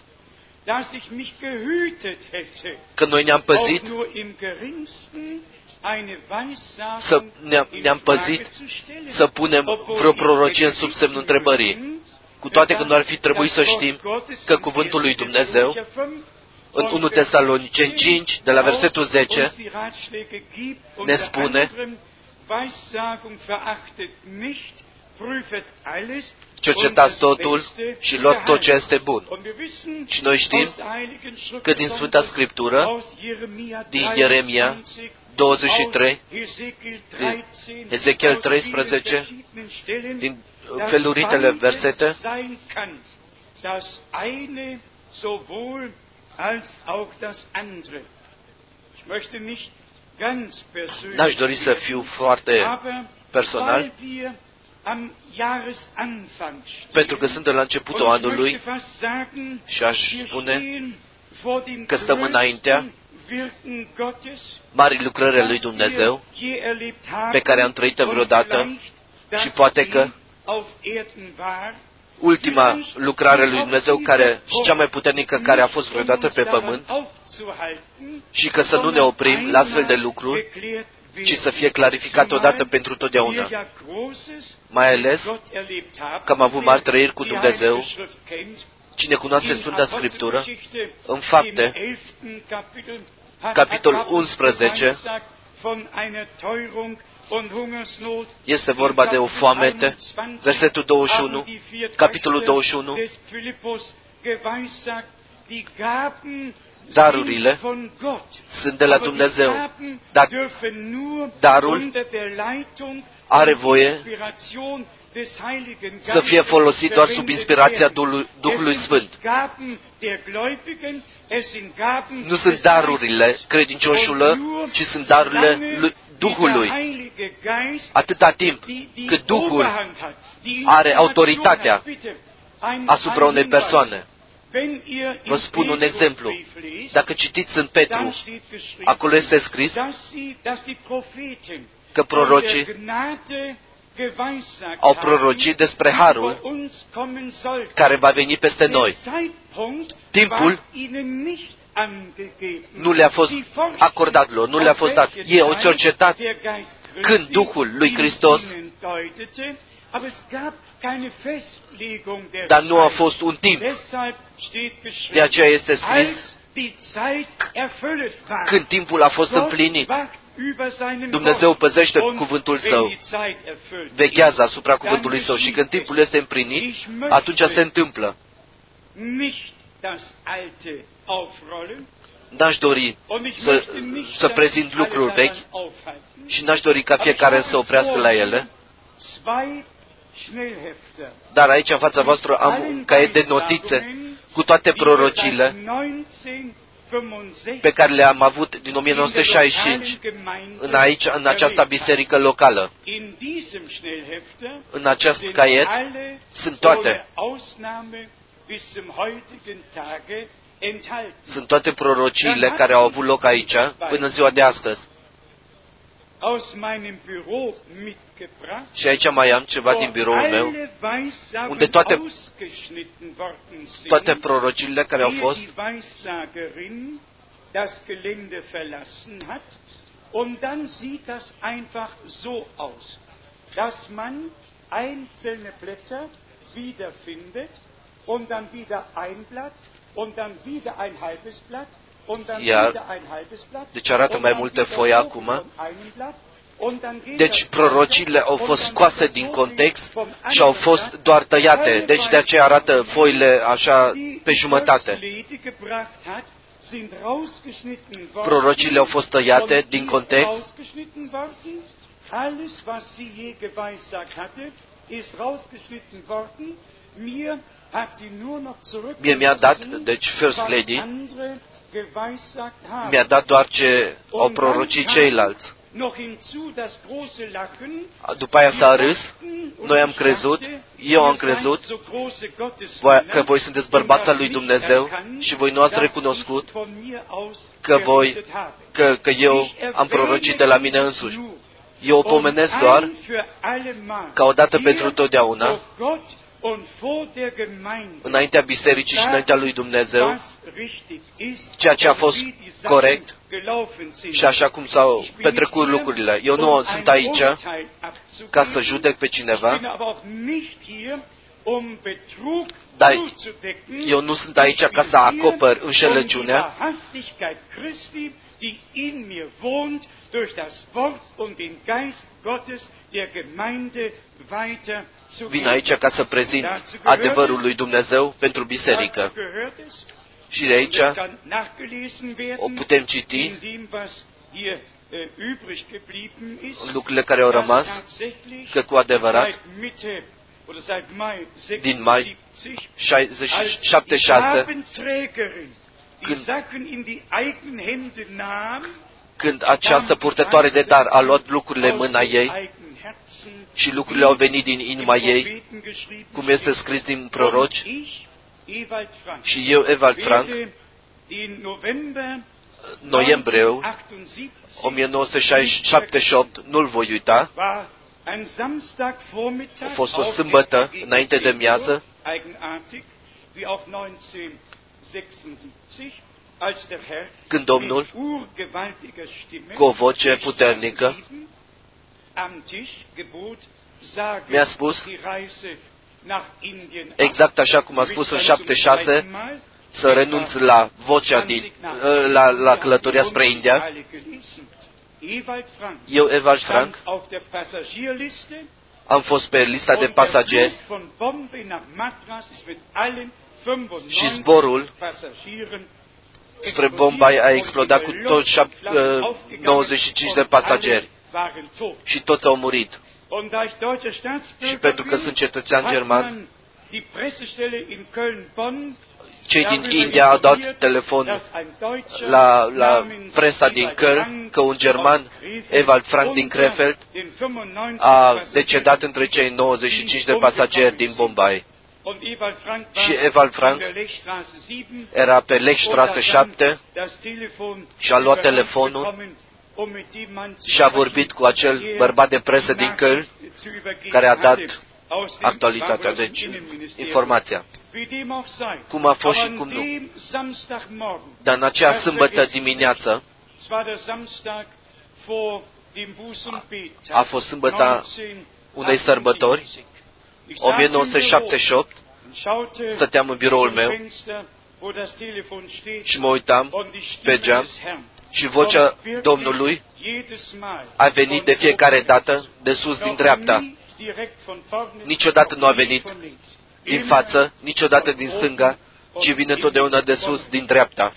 că noi ne-am păzit ne-am păzit să punem vreo prorocie în sub semnul întrebării, cu toate că nu ar fi trebuit să știm că cuvântul lui Dumnezeu în 1 Tesaloniceni 5, de la versetul 10, ne spune: cercetați totul și luați tot ce este bun. Și noi știm că din Sfânta Scriptură, din Ieremia 23, din Ezechiel 13, din feluritele versete, n-aș dori să fiu foarte personal, pentru că suntem la începutul anului și aș spune că stăm înaintea marii lucrări lui Dumnezeu pe care am trăit-o vreodată și poate că ultima lucrare lui Dumnezeu și cea mai puternică care a fost vreodată pe pământ, și că să nu ne oprim la astfel de lucruri, ci să fie clarificat odată pentru totdeauna. Mai ales că am avut mari trăiri cu Dumnezeu. Cine cunoaște Sfânta Scriptură, în Fapte, capitolul 11, este vorba de o foamete, versetul 21, capitolul 21, darurile sunt de la Dumnezeu, dar darul are voie să fie folosit doar sub inspirația Duhului Sfânt. Nu sunt darurile credincioșilor, ci sunt darurile lui Duhului. Atâta timp cât Duhul are autoritatea asupra unei persoane. Vă spun un exemplu. Dacă citiți în Petru, acolo este scris că prorocii au prorocit despre harul care va veni peste noi. Timpul nu le-a fost acordat lor, nu le-a fost dat. Ei au cercetat când Duhul lui Hristos Dar nu a fost un timp. De aceea este scris, când timpul a fost împlinit, Dumnezeu păzește cuvântul Său, veghează asupra cuvântului Său și când timpul este împlinit, atunci se întâmplă. N-aș dori să prezint lucruri vechi și n-aș dori ca fiecare să oprească la ele, dar aici în fața voastră am un caiet de notițe cu toate prorociile pe care le-am avut din 1965 în această biserică locală. În acest caiet sunt toate prorociile care au avut loc aici până în ziua de astăzi. Și aici mai am ceva din biroul meu, unde toate prorociile care au fost und dann sieht das einfach so aus, dass man einzelne Blätter wiederfindet und dann wieder ein Blatt und dann wieder ein halbes Blatt und dann wieder ein halbes Blatt. Deci arată mai multe foi acum. Deci prorociile au fost scoase din context și au fost doar tăiate. Deci de aceea arată foile așa pe jumătate. Prorociile au fost tăiate din context. Mie mi-a dat, deci First Lady, mi-a dat doar ce au prorocit ceilalți. După aia s-a râs, noi am crezut, eu am crezut că voi sunteți bărbața lui Dumnezeu și voi nu ați recunoscut că eu am prorocit de la mine însuși. Eu o pomenesc doar ca odată pentru totdeauna, înaintea bisericii și înaintea lui Dumnezeu, ceea ce a fost corect și așa cum s-au petrecut lucrurile. Eu nu sunt aici ca să judec pe cineva, dar eu nu sunt aici ca să acopăr înșelăciunea, die in mir wohnt, durch das Wort und den Geist Gottes der Gemeinde weiter zu geben. Vin aici ca să prezint adevărul lui Dumnezeu pentru biserică. Și de aici o putem citi lucrurile care au rămas, că cu adevărat, din mai 76, când această purtătoare de dar a luat lucrurile în mâna ei și lucrurile au venit din inima ei, cum este scris din proroci, și eu, Ewald Frank, noiembrie 1978, nu-l voi uita, a fost o sâmbătă înainte de miază, când Domnul, cu o voce puternică, mi-a spus, exact așa cum a spus în 76, să renunț la vocea la călătoria spre India. Eu, Ewald Frank, am fost pe lista de pasageri și zborul spre Bombay a explodat cu toți 95 de pasageri și toți au murit. Și pentru că sunt cetățean german, cei din India au dat telefon la presa din Köln că un german, Ewald Frank din Krefeld, a decedat între cei 95 de pasageri din Bombay. Și Ewald Frank era pe Lechstraße 7 și a luat telefonul și a vorbit cu acel bărbat de presă din Köln care a dat actualitatea, deci informația. Cum a fost și cum nu. Dar în acea sâmbătă dimineață, a fost sâmbăta unei sărbători, 1978, stăteam în biroul meu și mă uitam pe geam și vocea Domnului a venit de fiecare dată de sus din dreapta. Niciodată nu a venit din față, niciodată din stânga, ci vine întotdeauna de sus din dreapta.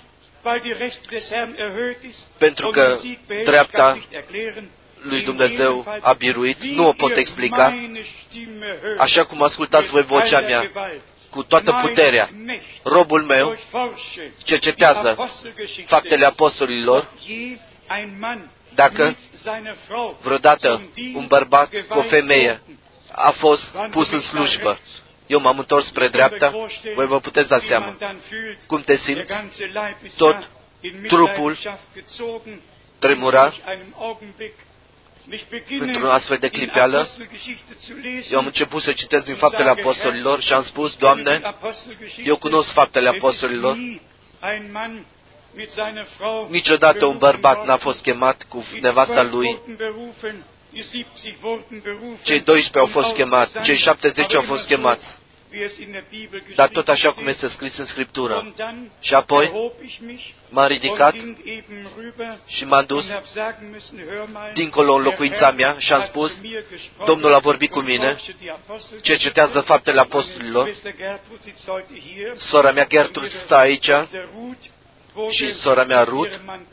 Pentru că dreapta lui Dumnezeu a biruit, nu o pot explica, așa cum ascultați voi vocea mea, cu toată puterea. Robul meu cercetează faptele apostolilor, dacă vreodată un bărbat cu o femeie a fost pus în slujbă. Eu m-am întors spre dreapta, voi vă puteți da seama cum te simți, tot trupul tremura într-un astfel de clipeală. Eu am început să citesc din Faptele Apostolilor și am spus, Doamne, eu cunosc Faptele Apostolilor. Niciodată un bărbat n-a fost chemat cu nevasta lui. Cei 12 au fost chemați, cei 70 au fost chemați. Dar tot așa cum este scris în Scriptură. Și apoi m-am ridicat și m-am dus dincolo în locuința mea și am spus, Domnul a vorbit cu mine, cercetează Faptele Apostolilor. Sora mea Gertrud stă aici și sora mea Ruth.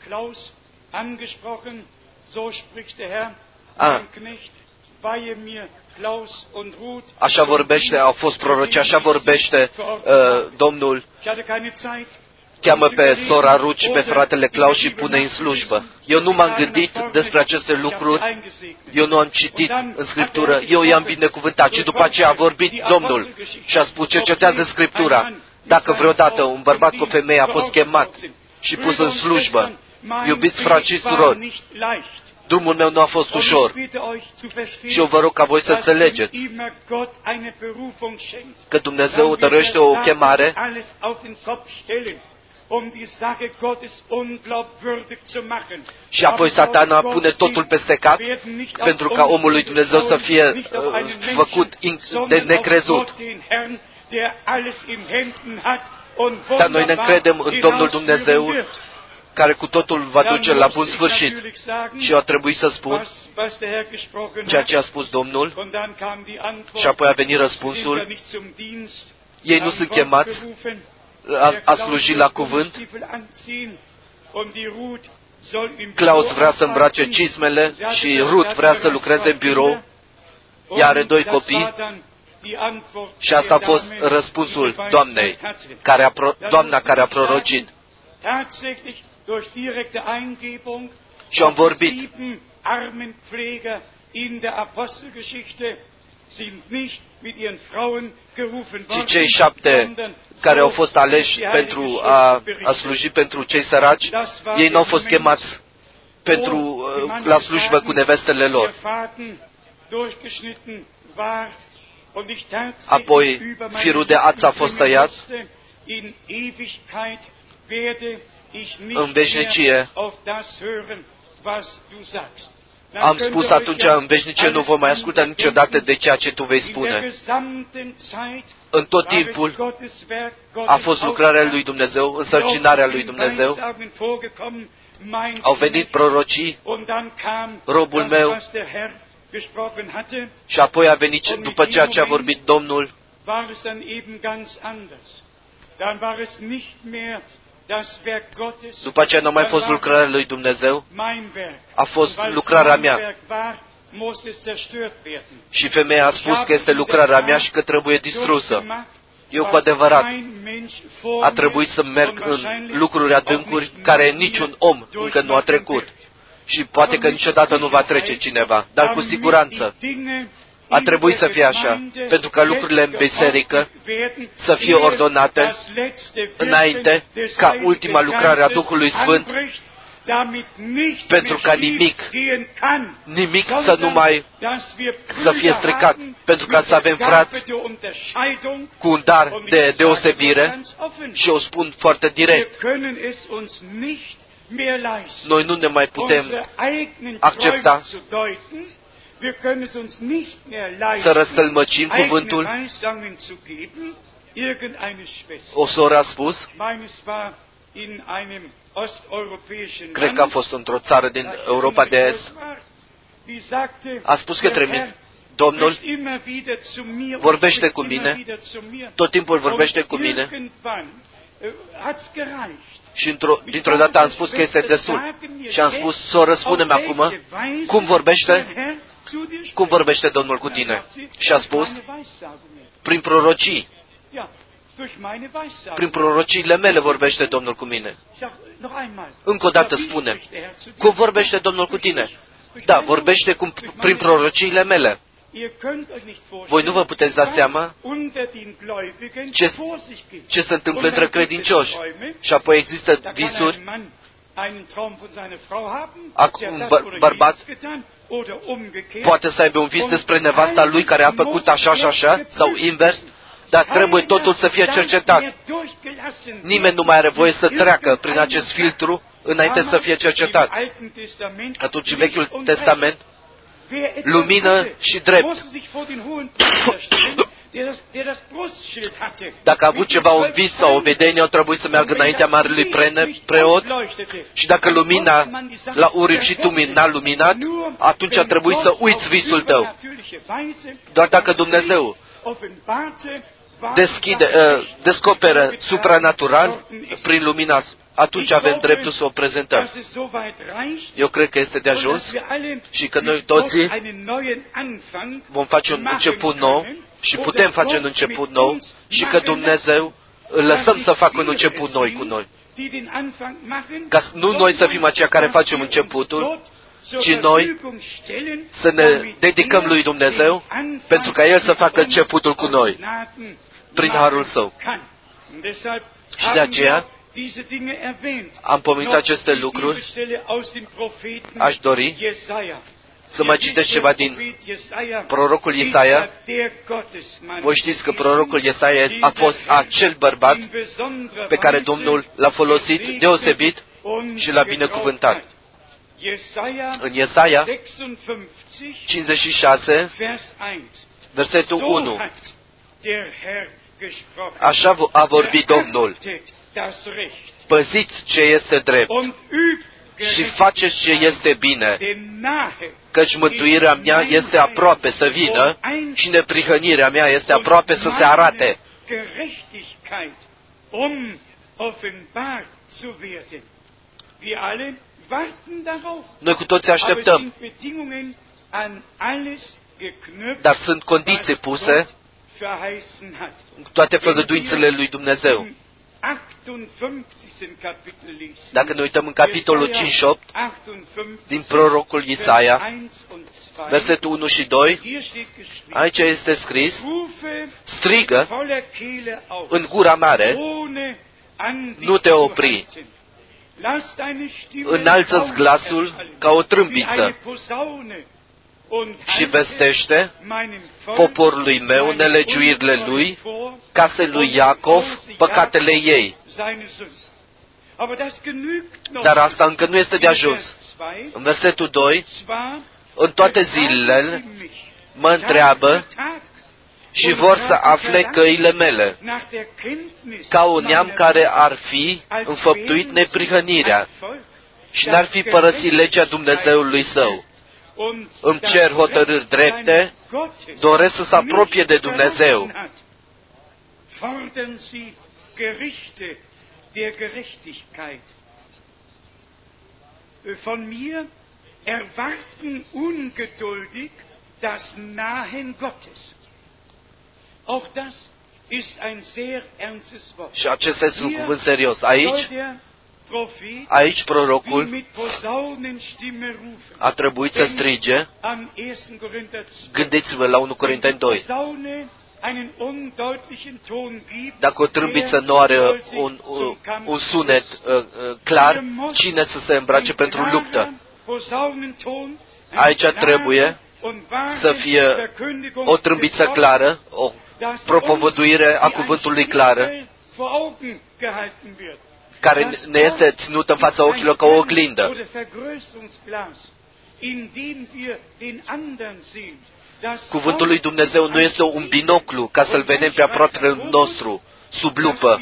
Așa vorbește, au fost proroci, așa vorbește Domnul, cheamă pe sora Ruth și pe fratele Claus și pune în slujbă. Eu nu m-am gândit despre aceste lucruri, eu nu am citit în Scriptură, eu i-am binecuvântat și după aceea a vorbit Domnul și a spus, cercetează Scriptura. Dacă vreodată un bărbat cu o femeie a fost chemat și pus în slujbă, iubiți frați și surori, drumul meu nu a fost ușor și eu vă rog ca voi să înțelegeți că Dumnezeu dăruiește o chemare și apoi Satana pune totul peste cap pentru ca omul lui Dumnezeu să fie făcut de necrezut. Dar noi ne încredem în Domnul Dumnezeu care cu totul va duce la bun sfârșit. Și eu a trebuit să spun ceea ce a spus Domnul și apoi a venit răspunsul. Ei nu sunt chemați a sluji la cuvânt. Claus vrea să îmbrace cismele și Ruth vrea să lucreze în birou. Ea are 2 copii. Și asta a fost răspunsul Doamnei, doamna care a prorocit. Și am vorbit. Și cei 7 care au fost aleși pentru a sluji pentru cei săraci, ei nu au fost chemați la slujbă cu nevestele lor. Apoi firul de ață a fost tăiat. În veșnicie am spus atunci, în veșnicie nu vom mai asculta niciodată de ceea ce tu vei spune. În tot timpul a fost lucrarea lui Dumnezeu, însărcinarea lui Dumnezeu. Au venit prorocii, robul meu, și apoi a venit după ceea ce a vorbit Domnul. După aceea nu a mai fost lucrarea lui Dumnezeu, a fost lucrarea mea. Și femeia a spus că este lucrarea mea și că trebuie distrusă. Eu cu adevărat a trebuit să merg în lucruri adâncuri care niciun om încă nu a trecut. Și poate că niciodată nu va trece cineva, dar cu siguranță a trebuit să fie așa, pentru ca lucrurile în biserică să fie ordonate înainte ca ultima lucrare a Duhului Sfânt, pentru ca nimic să fie stricat, pentru ca să avem frați cu un dar de deosebire și o spun foarte direct. Noi nu ne mai putem accepta să răstălmăcim cuvântul. O soră a spus, cred că a fost într-o țară din Europa de Est, a spus către mine, Domnul vorbește cu mine, tot timpul vorbește cu mine. Și dintr-o dată am spus că este destul. Și am spus, soră, spune-mi acum, cum vorbește Domnul cu tine? Și a spus, prin prorocii. Prin prorociile mele vorbește Domnul cu mine. Încă o dată spune, cum vorbește Domnul cu tine? Da, vorbește prin prorociile mele. Voi nu vă puteți da seama ce se întâmplă între credincioși. Și apoi există visuri. Un bărbat poate să aibă un vis despre nevasta lui care a făcut așa și așa, sau invers, dar trebuie totul să fie cercetat. Nimeni nu mai are voie să treacă prin acest filtru înainte să fie cercetat. Atunci, în Vechiul Testament, lumină și drept. Dacă a avut ceva, un vis sau o vedenie, au trebuit să meargă înaintea marelui preot, și dacă lumina la Urim și Tumim n-a luminat, atunci a trebuit să uiți visul tău. Doar dacă Dumnezeu descoperă supranatural prin lumina, atunci avem dreptul să o prezentăm. Eu cred că este de ajuns și că noi toții vom face un început nou și putem face un început nou și că Dumnezeu îl lăsăm să facă un început nou cu noi. Ca nu noi să fim aceia care facem începutul, ci noi să ne dedicăm lui Dumnezeu pentru ca El să facă începutul cu noi prin harul Său. Și de aceea am pomenit aceste lucruri. Aș dori să mai citesc ceva din prorocul Isaia. Voi știți că prorocul Isaia a fost acel bărbat pe care Domnul l-a folosit deosebit și l-a binecuvântat. În Isaia 56, versetul 1. Așa a vorbit Domnul: păziți ce este drept și faceți ce este bine, căci mântuirea mea este aproape să vină și neprihănirea mea este aproape să se arate. Noi cu toți așteptăm, dar sunt condiții puse, toate făgăduințele lui Dumnezeu. Dacă ne uităm în capitolul 58 din prorocul Isaia, versetul 1 și 2, aici este scris: strigă în gura mare, nu te opri, înalță-ți glasul ca o trâmbiță și vestește poporului meu nelegiuirile lui, casei lui Iacov păcatele ei. Dar asta încă nu este de ajuns. În versetul 2, în toate zilele mă întreabă și vor să afle căile mele, ca un neam care ar fi înfăptuit neprihănirea și n-ar fi părăsit legea Dumnezeului său. Îmi cer hotărâri drepte, doresc să se apropie de Dumnezeu. Von mir erwarten ungeduldig das Nahen Gottes. Auch das ist ein sehr ernstes Wort. Și acesta este un cuvânt serios. Aici prorocul a trebuit să strige. Gândiți-vă la 1 Corinteni 2. Dacă o trâmbiță nu are un sunet clar, cine să se îmbrace pentru luptă? Aici trebuie să fie o trâmbiță clară, o propovăduire a cuvântului clară, care ne este ținută în fața ochilor ca o oglindă. Cuvântul lui Dumnezeu nu este un binoclu ca să-l vedem pe aproapele nostru, sub lupă.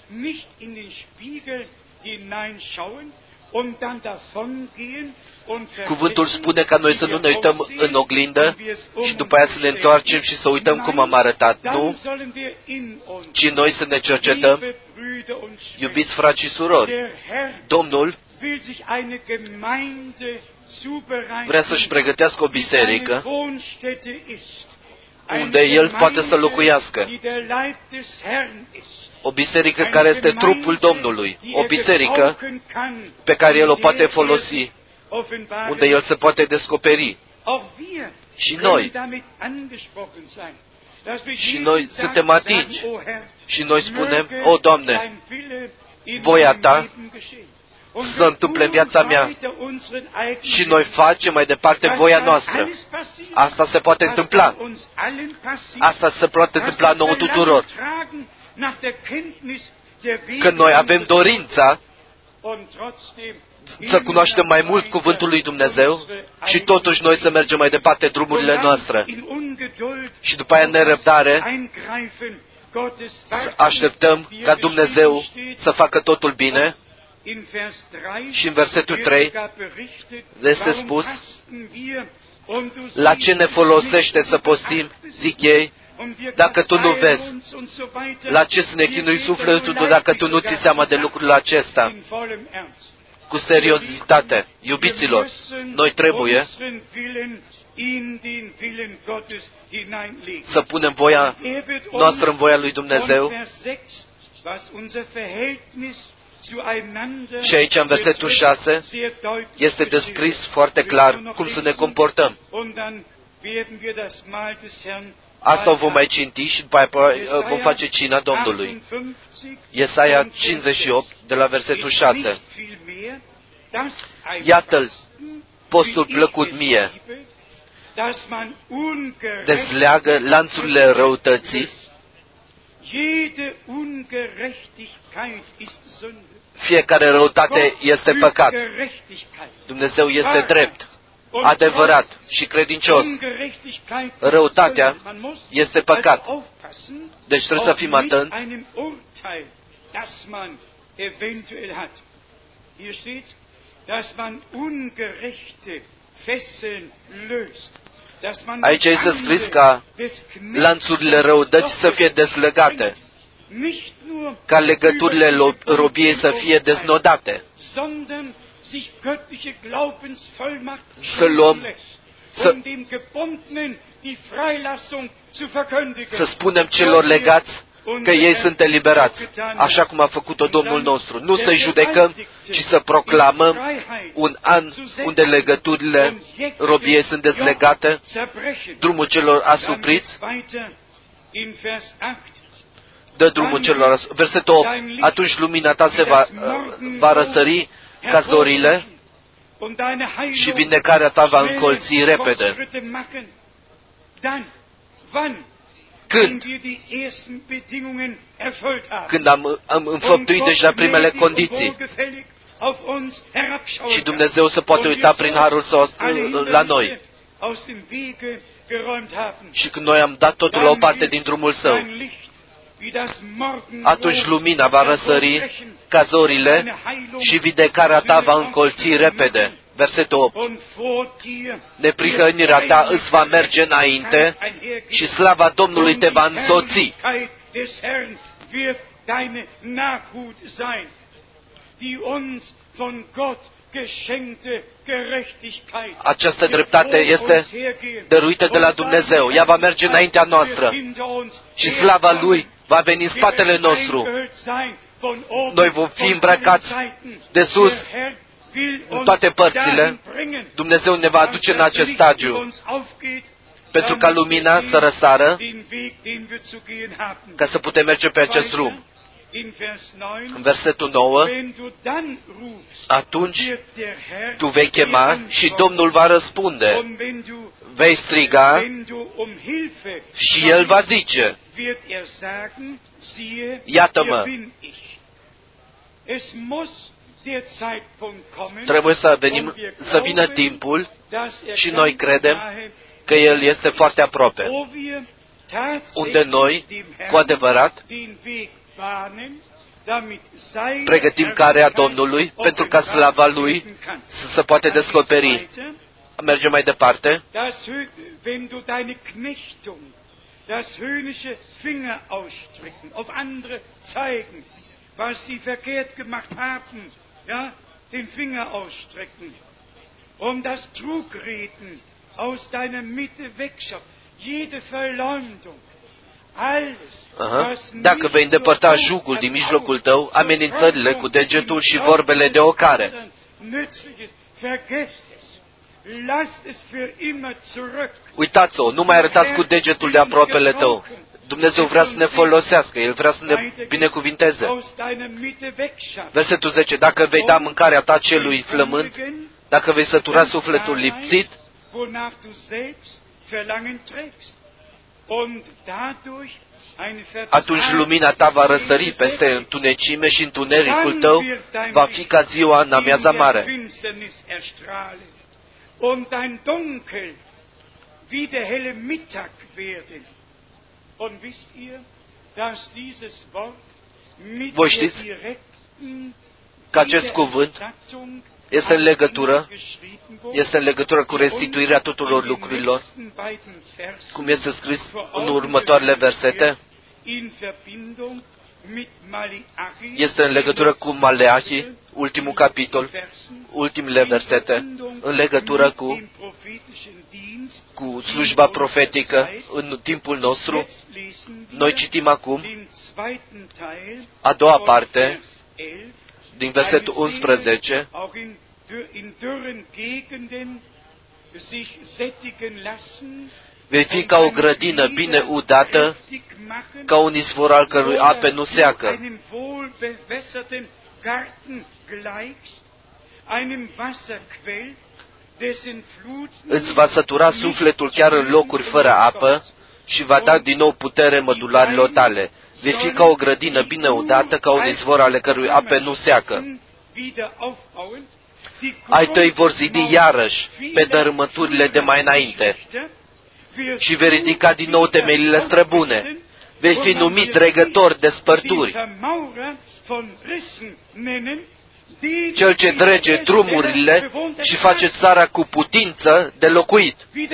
Cuvântul spune ca noi să nu ne uităm în oglindă și după aia să ne întoarcem și să uităm cum am arătat. Nu, ci noi să ne cercetăm. Iubiți frați și surori, Domnul vrea să-și pregătească o biserică unde El poate să locuiască. O biserică care este trupul Domnului. O biserică pe care El o poate folosi, unde El se poate descoperi. Și noi suntem atinși. Și noi spunem, o, Doamne, voia Ta să întâmple în viața mea. Și noi facem mai departe voia noastră. Asta se poate întâmpla. Asta se poate întâmpla nouă tuturor. Că noi avem dorința să cunoaștem mai mult Cuvântul lui Dumnezeu și totuși noi să mergem mai departe drumurile noastre. Și după aia în nerăbdare să așteptăm ca Dumnezeu să facă totul bine. Și în versetul 3 este spus, la ce ne folosește să postim, zic ei, dacă tu nu vezi? La ce să ne chinui sufletul dacă tu nu ți seama de lucrurile acestea? Cu seriozitate, iubiților, noi trebuie să punem voia noastră în voia lui Dumnezeu. Și aici, în versetul 6, este descris foarte clar cum să ne comportăm. Asta o vom mai cinti și după aia vom face cina Domnului. Iesaia 58, de la versetul 6. Iată-l, postul plăcut mie, dezleagă lanțurile răutății, fiecare răutate este păcat. Dumnezeu este drept, adevărat și credincios. Răutatea este păcat. Deci trebuie să fim atenți. Aici este scris ca lanțurile răutății să fie dezlegate, ca legăturile robiei să fie deznodate. Să spunem celor legați că ei sunt eliberați, așa cum a făcut-o Domnul nostru. Nu să-i judecăm, ci să proclamăm un an unde legăturile robiei sunt dezlegate, drumul celor asupriți, dă drumul celor asupriți. Versetul 8. Atunci lumina ta se va răsări ca zorile și vindecarea ta va încolți repede. Când am înfăptuit deja primele condiții și Dumnezeu se poate uita prin harul Său la noi. Și când noi am dat totul la o parte din drumul Său, atunci lumina va răsări ca zorile și vindecarea ta va încolți repede. Versetul 8. Neprihănirea ta îți va merge înainte și slava Domnului te va însoți. Această dreptate este dăruită de la Dumnezeu. Ea va merge înaintea noastră și slava Lui va veni în spatele nostru. Noi vom fi îmbrăcați de sus în toate părțile. Dumnezeu ne va aduce în acest stagiu pentru ca lumina să răsară, ca să putem merge pe acest drum. În versetul 9, atunci tu vei chema și Domnul va răspunde. Vei striga și El va zice, iată-mă. Trebuie să vină timpul Și noi credem că El este foarte aproape, unde noi, cu adevărat, pregătim calea Domnului pentru ca slava Lui să se poate descoperi. Mergem mai departe. Das höhnische Finger ausstrecken, auf andere zeigen, was sie verkehrt gemacht haben, ja, den Finger ausstrecken, das Trugreden aus deiner Mitte wegschaffen, jede Verleumdung, alles, Dacă vei îndepărta jugul din mijlocul tău, amenințările cu degetul și vorbele de ocare. Uitați-o, nu mai arătați cu degetul de aproapele tău. Dumnezeu vrea să ne folosească, El vrea să ne binecuvinteze. Versetul 10. Dacă vei da mâncarea ta celui flămând, dacă vei sătura sufletul lipsit, atunci lumina ta va răsări peste întunecime și întunericul tău va fi ca ziua în amiaza mare. Und dein Dunkel wie der helle Mittag werden. Und wisst ihr, dass dieses Wort mit der direkten că acest cuvânt este în legătură cu restituirea tuturor lucrurilor, cum este scris în următoarele versete. Este în legătură cu Maleahi, ultimul capitol, ultimele versete, în legătură cu slujba profetică în timpul nostru. Noi citim acum a doua parte din versetul 11. Vei fi ca o grădină bine udată, ca un izvor al cărui ape nu seacă. Îți va sătura sufletul chiar în locuri fără apă și va da din nou putere mădularilor tale. Vei fi ca o grădină bine udată, ca un izvor ale cărui ape nu seacă. Ai tăi vor zidi iarăși pe dărâmăturile de mai înainte și vei ridica din nou temelile străbune. Vei fi numit dregător de spărturi, cel ce drege drumurile și face țara cu putință de locuit.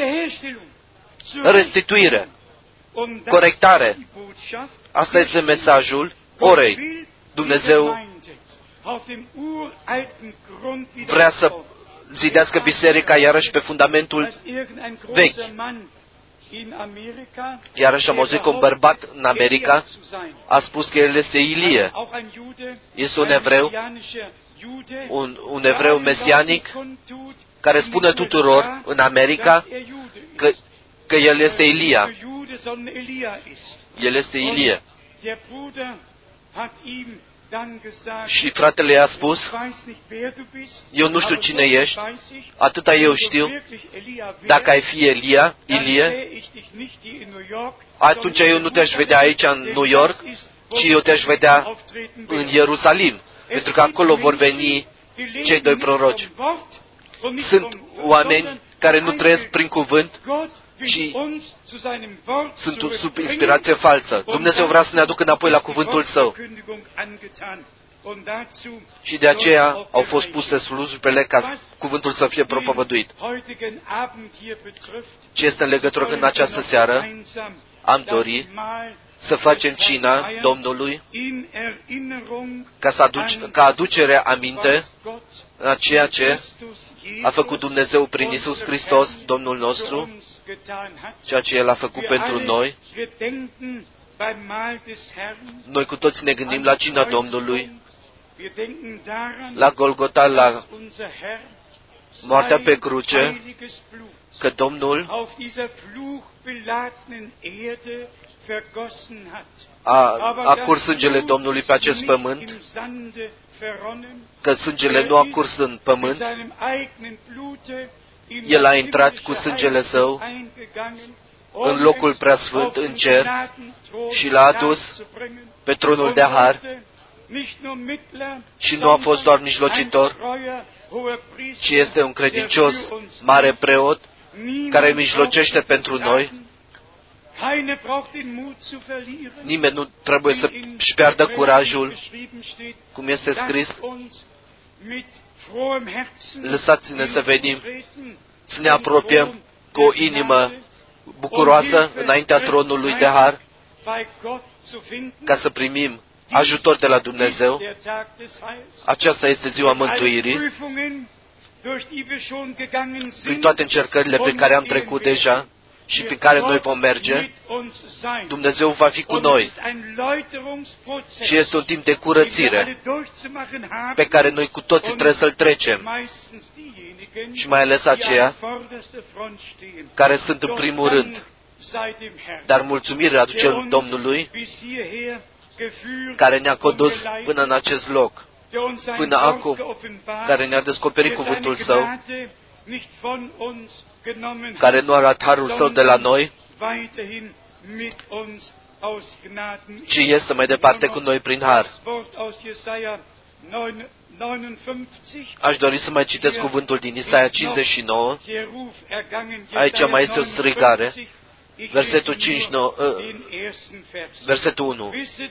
Restituire, corectare. Asta este mesajul orei. Dumnezeu vrea să zidească biserica iarăși pe fundamentul vechi. Iarăși am auzit că un bărbat în America a spus că el este Ilie. Este un evreu mesianic care spune tuturor în America că el este Ilia. El este Ilie. Și fratele i-a spus, eu nu știu cine ești, atâta eu știu, dacă ai fi Ilie, atunci eu nu te-aș vedea aici în New York, ci eu te-aș vedea în Ierusalim, pentru că acolo vor veni cei doi proroci. Sunt oameni care nu trăiesc prin cuvânt, ci sunt sub inspirație falsă. Dumnezeu vrea să ne aducă înapoi la cuvântul Său. Și de aceea au fost puse slujbele ca cuvântul să fie propovăduit. Ce este în legătură în această seară? Am dorit să facem cina Domnului ca aducere aminte la ceea ce a făcut Dumnezeu prin Iisus Hristos, Domnul nostru, ceea ce El a făcut pentru noi. Noi cu toți ne gândim la cina Domnului, la Golgota, la moartea pe cruce, că Domnul a curs sângele Domnului pe acest pământ, că sângele nu a curs în pământ, El a intrat cu sângele Său în locul preasfânt, în cer, și l-a adus pe tronul de har Și nu a fost doar mijlocitor, ci este un credincios mare preot care mijlocește pentru noi. Nimeni nu trebuie să-și piardă curajul, cum este scris. Lăsați-ne să venim, să ne apropiem cu o inimă bucuroasă înaintea tronului de har, ca să primim ajutor de la Dumnezeu. Aceasta este ziua mântuirii. Prin toate încercările prin care am trecut deja și prin care noi vom merge, Dumnezeu va fi cu noi. Și este un timp de curățire pe care noi cu toții trebuie să-l trecem. Și mai ales aceia care sunt în primul rând. Dar mulțumire aducem Domnului care ne-a condus până în acest loc, până acum, care ne-a descoperit cuvântul Său, care nu a luat harul Său de la noi, ci este mai departe cu noi prin har. Aș dori să mai citesc cuvântul din Isaia 59. Aici mai este o strigare. Versetul 5, versetul 1.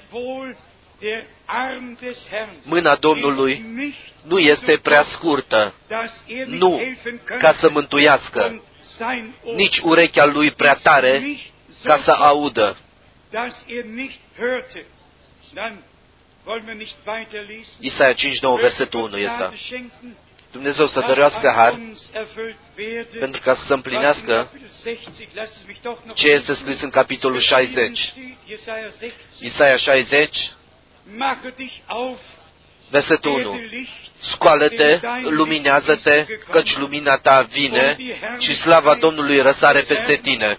Mâna Domnului nu este prea scurtă, nu ca să mântuiască, nici urechea Lui prea tare ca să audă. Isaia 59, versetul 1 este. Dumnezeu să dăruiască har, pentru ca să se împlinească ce este scris în capitolul 60. Isaia 60, versetul 1. Scoală-te, luminează-te, căci lumina ta vine și slava Domnului răsare peste tine.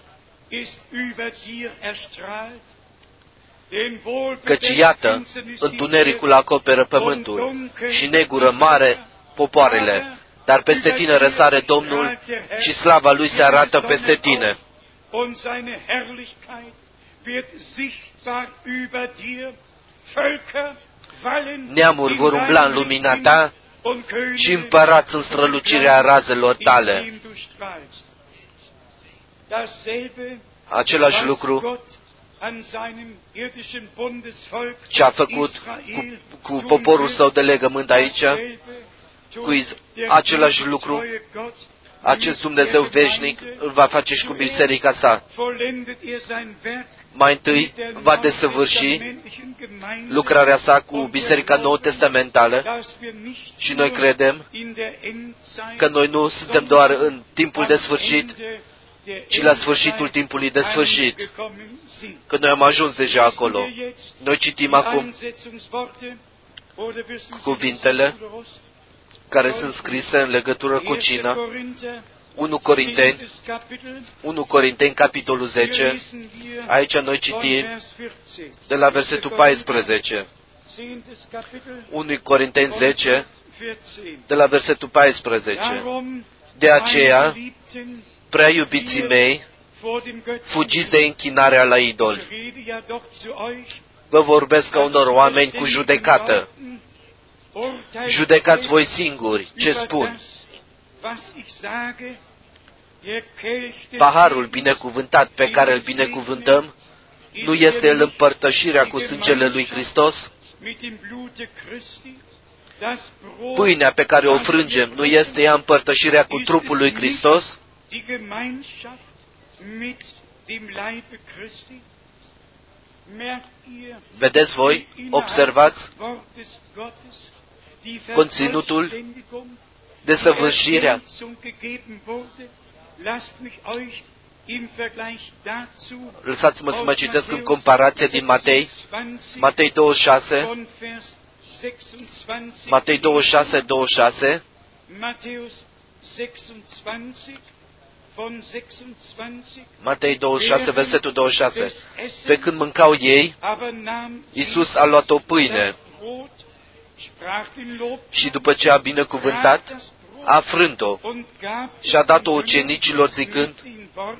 Căci iată, întunericul acoperă pământul și negură mare popoarele, dar peste tine răsare Domnul și slava Lui se arată peste tine. Neamuri vor umbla în lumina ta și împărați în strălucirea razelor tale. Același lucru ce a făcut cu poporul Său de legământ aici, același lucru, acest Dumnezeu veșnic îl va face și cu biserica Sa. Mai întâi va desăvârși lucrarea Sa cu biserica nou-testamentală și noi credem că noi nu suntem doar în timpul de sfârșit, ci la sfârșitul timpului de sfârșit, că noi am ajuns deja acolo. Noi citim acum cuvintele care sunt scrise în legătură cu cina. 1 Corinteni, capitolul 10. Aici noi citim de la versetul 14. 1 Corinteni 10, de la versetul 14. De aceea, prea iubiții mei, fugiți de închinarea la idol. Vă vorbesc ca unor oameni cu judecată. Judecați voi singuri ce spun. Paharul binecuvântat pe care îl binecuvântăm, nu este el împărtășirea cu sângele lui Hristos? Pâinea pe care o frângem, nu este ea împărtășirea cu trupul lui Hristos? Vedeți voi, observați conținutul, desăvârșirea. Lăsați-mă să mă citesc în comparație din Matei 26, Matei 26, 26, Matei 26, versetul 26. Pe când mâncau ei, Iisus a luat o pâine și după ce a binecuvântat, a frânt-o și a dat-o ucenicilor zicând,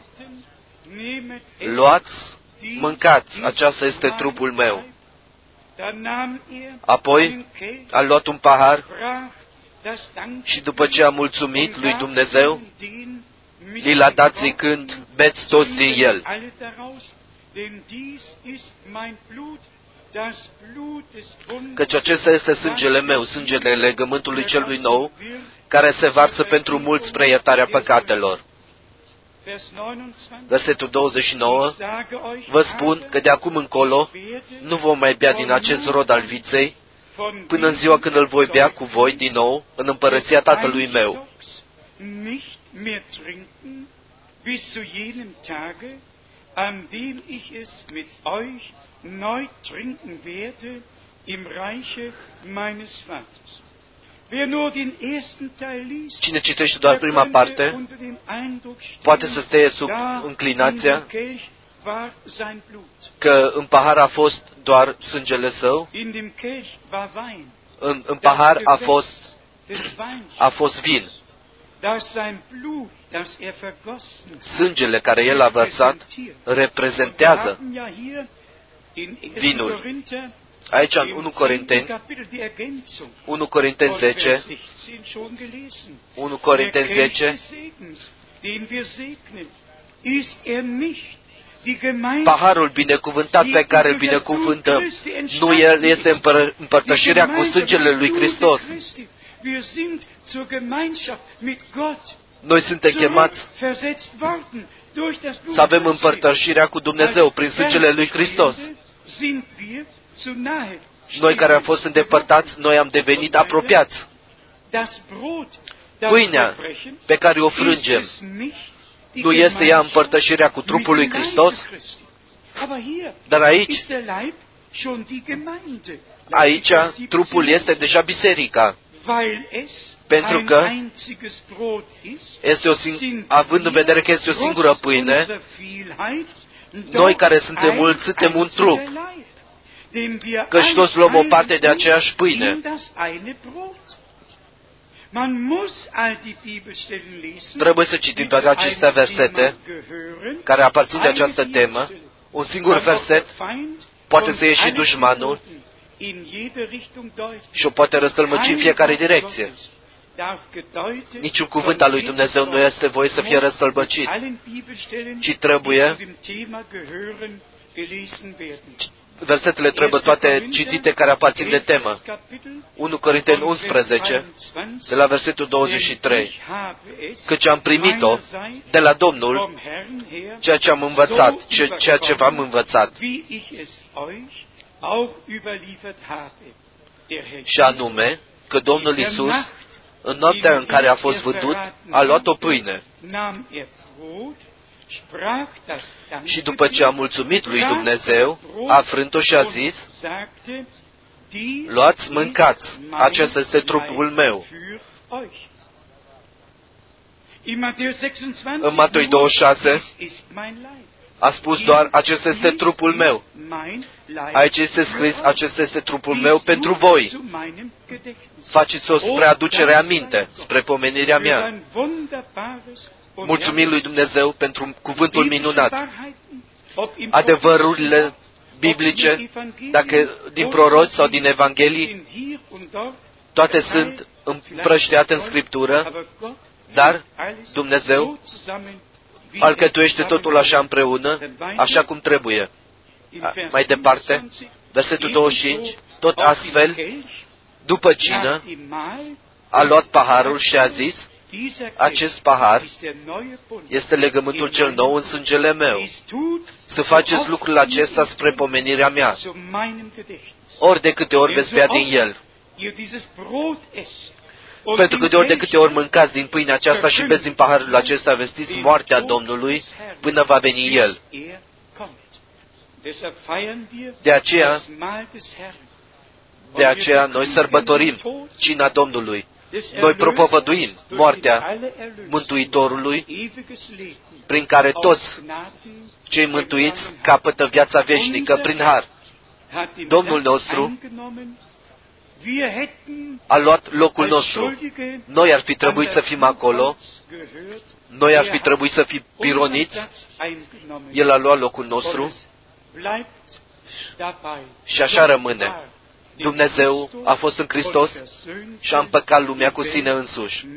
luați, mâncați, aceasta este trupul meu. Apoi a luat un pahar și după ce a mulțumit lui Dumnezeu, li l-a dat zicând, beți toți din el. Căci acesta este sângele meu, sângele legământului celui nou, care se varsă pentru mulți spre iertarea păcatelor. Versetul 29, vă spun că de acum încolo nu vom mai bea din acest rod al viței, până în ziua când îl voi bea cu voi din nou în împărăția Tatălui meu. An dem ich es mit euch neu trinken werde im Reiche meines Vaters. Wer nur den ersten Teil liest, cine citește doar prima parte, poate să stea sub înclinația că în pahar a fost doar sângele său, în pahar a fost vin. Sângele care el a vărsat reprezentează vinul. Aici în 1 Corinteni 10, 1 Corinteni 10, paharul binecuvântat pe care îl binecuvântăm, nu el este împărtășirea cu sângele lui Hristos. Noi suntem chemați să avem împărtășirea cu Dumnezeu prin sângele lui Hristos. Noi care am fost îndepărtați, noi am devenit apropiați. Pâinea pe care o frângem, nu este ea împărtășirea cu trupul lui Hristos? Dar aici trupul este deja biserica. Pentru că, având în vedere că este o singură pâine, noi care suntem mulți, suntem un trup, căci toți luăm o parte de aceeași pâine. Trebuie să citim toate aceste versete care aparțin de această temă. Un singur verset poate să ieși dușmanul și o poate răstălmăci în fiecare direcție. Niciun cuvânt al lui Dumnezeu nu este voie să fie răstălmăcit, ci trebuie, versetele trebuie toate citite care aparțin de temă. 1 Corinteni 11, de la versetul 23. Căci am primit-o de la Domnul, ceea ce am învățat, ceea ce v-am învățat. Și anume, că Domnul Iisus, în noaptea în care a fost vădut, a luat o pâine și după ce a mulțumit lui Dumnezeu, a frânt-o și a zis, luați, mâncați, acesta este trupul meu. În Matei 26 a spus doar, acesta este trupul meu. Aici este scris, acesta este trupul meu pentru voi. Faceți-o spre aducerea aminte, spre pomenirea mea. Mulțumim lui Dumnezeu pentru cuvântul minunat. Adevărurile biblice, dacă din proroci sau din Evanghelii, toate sunt împrăștiate în Scriptură, dar Dumnezeu alcătuiește totul așa împreună, așa cum trebuie. Mai departe, versetul 25, tot astfel, după cină, a luat paharul și a zis, acest pahar este legământul cel nou în sângele meu. Să faceți lucrul acesta spre pomenirea mea, ori de câte ori veți bea din el. Pentru că de ori de câte ori mâncați din pâinea aceasta și beți din paharul acesta, vestiți moartea Domnului până va veni El. De aceea noi sărbătorim cina Domnului. Noi propovăduim moartea Mântuitorului, prin care toți cei mântuiți capătă viața veșnică prin har. Domnul nostru a luat locul nostru. Noi ar fi trebuit să fim acolo, noi ar fi trebuit să fim pironiți, El a luat locul nostru Și așa rămâne. Dumnezeu a fost în Hristos și a împăcat lumea cu sine însuși.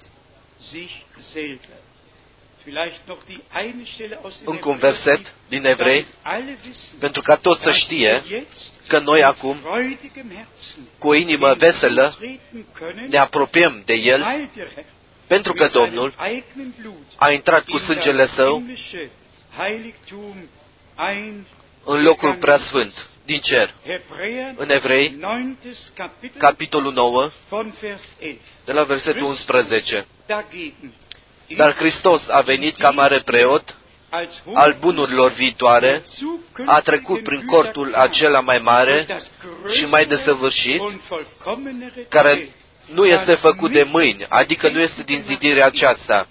Încă un verset din Evrei, pentru ca toți să știe că noi acum, cu o inimă veselă, ne apropiem de El, pentru că Domnul a intrat cu sângele Său în locul preasfânt din cer. În Evrei, capitolul 9, de la versetul 11. Dar Hristos a venit ca mare preot al bunurilor viitoare, a trecut prin cortul acela mai mare și mai desăvârșit, care nu este făcut de mâini, adică nu este din zidirea aceasta,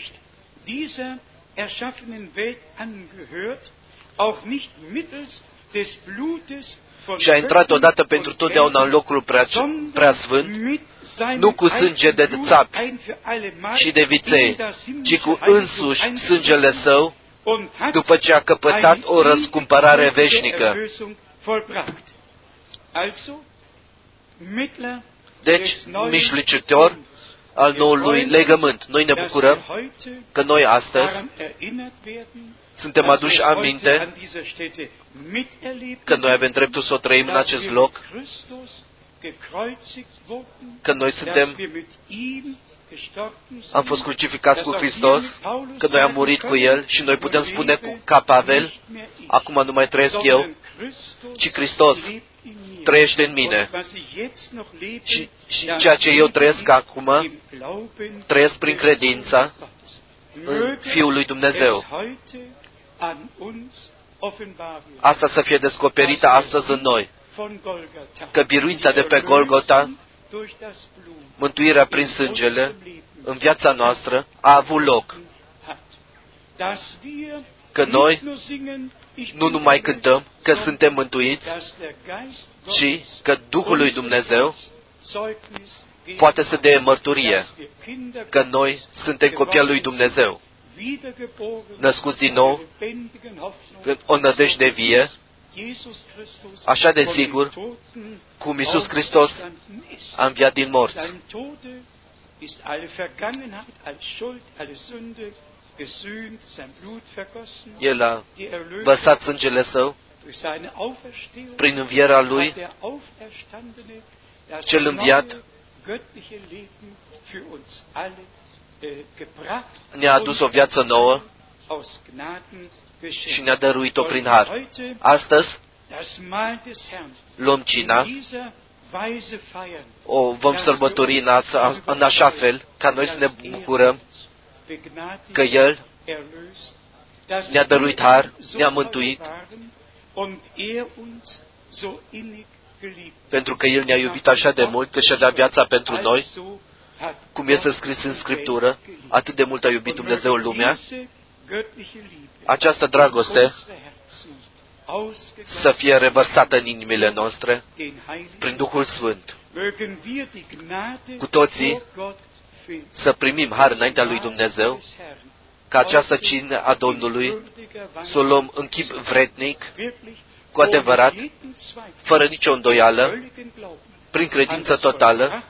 și a intrat odată pentru totdeauna în locul preasfânt, nu cu sânge de țapi și de viței, ci cu însuși sângele Său, după ce a căpătat o răscumpărare veșnică. Deci, mijlocitor al noului legământ. Noi ne bucurăm că noi astăzi suntem aduși aminte că noi avem dreptul să o trăim în acest loc, că noi am fost crucificați cu Hristos, că noi am murit cu El și noi putem spune ca Pavel, acum nu mai trăiesc eu, ci Hristos trăiește în mine. Și ceea ce eu trăiesc acum, trăiesc prin credința în Fiul lui Dumnezeu. Asta să fie descoperită astăzi în noi, că biruința de pe Golgota, mântuirea prin sângele, în viața noastră, a avut loc. Că noi nu numai cântăm că suntem mântuiți, ci că Duhul lui Dumnezeu poate să dea mărturie că noi suntem copii al lui Dumnezeu, născuți din nou, o nădejde vie, așa de sigur cum Iisus Hristos a înviat din morți. El a vărsat sângele Său prin învierea Lui, cel înviat ne-a adus o viață nouă și ne-a dăruit-o prin har. Astăzi luăm cina, o vom sărbători în așa fel ca noi să ne bucurăm că El ne-a dăruit har, ne-a mântuit, pentru că El ne-a iubit așa de mult că și-a dat viața pentru noi, cum este scris în Scriptură, atât de mult a iubit Dumnezeu lumea. Această dragoste să fie revărsată în inimile noastre prin Duhul Sfânt. Cu toții să primim har înaintea lui Dumnezeu, ca această cină a Domnului să o luăm în chip vrednic, cu adevărat, fără nicio îndoială, prin credință totală,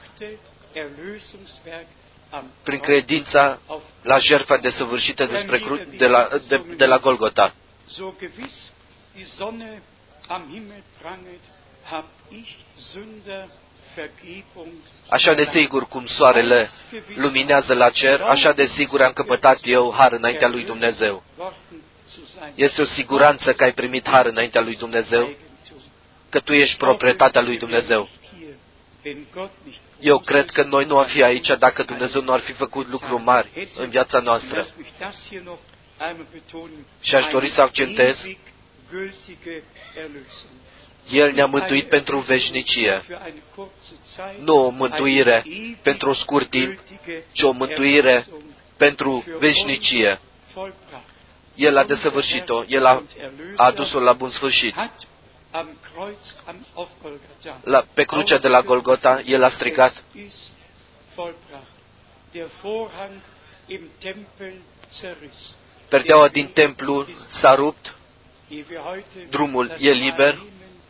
prin credința la jertfa desăvârșită de la Golgota. Așa de sigur cum soarele luminează la cer, așa de sigur am căpătat eu har înaintea lui Dumnezeu. Este o siguranță că ai primit har înaintea lui Dumnezeu, că tu ești proprietatea lui Dumnezeu. Eu cred că noi nu am fi aici dacă Dumnezeu nu ar fi făcut lucruri mari în viața noastră. Și aș dori să accentez, El ne-a mântuit pentru veșnicie. Nu o mântuire pentru scurt timp, ci o mântuire pentru veșnicie. El a desăvârșit-o, El a adus-o la bun sfârșit. Pe crucea de la Golgota, El a strigat: perdeaua din templu s-a rupt Drumul e liber.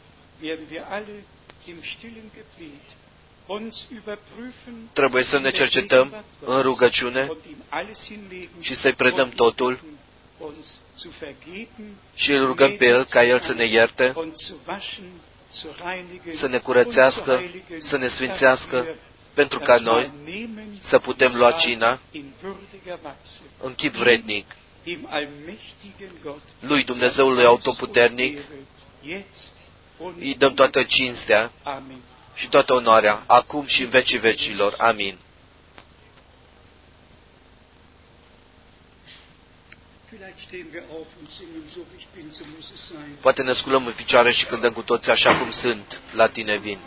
Trebuie să ne cercetăm în rugăciune și să-i predăm totul și îl rugăm pe El ca El să ne ierte, să ne curățească, să ne sfințească, pentru ca noi să putem lua cina în chip vrednic. Lui Dumnezeului Autoputernic îi dăm toată cinstea și toată onoarea, acum și în vecii vecilor. Amin. Poate ne sculăm în picioare și cântăm cu toți așa cum sunt, la tine vin.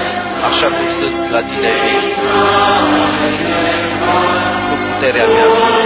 Așa cum sunt, la tine vin. Cu puterea mea.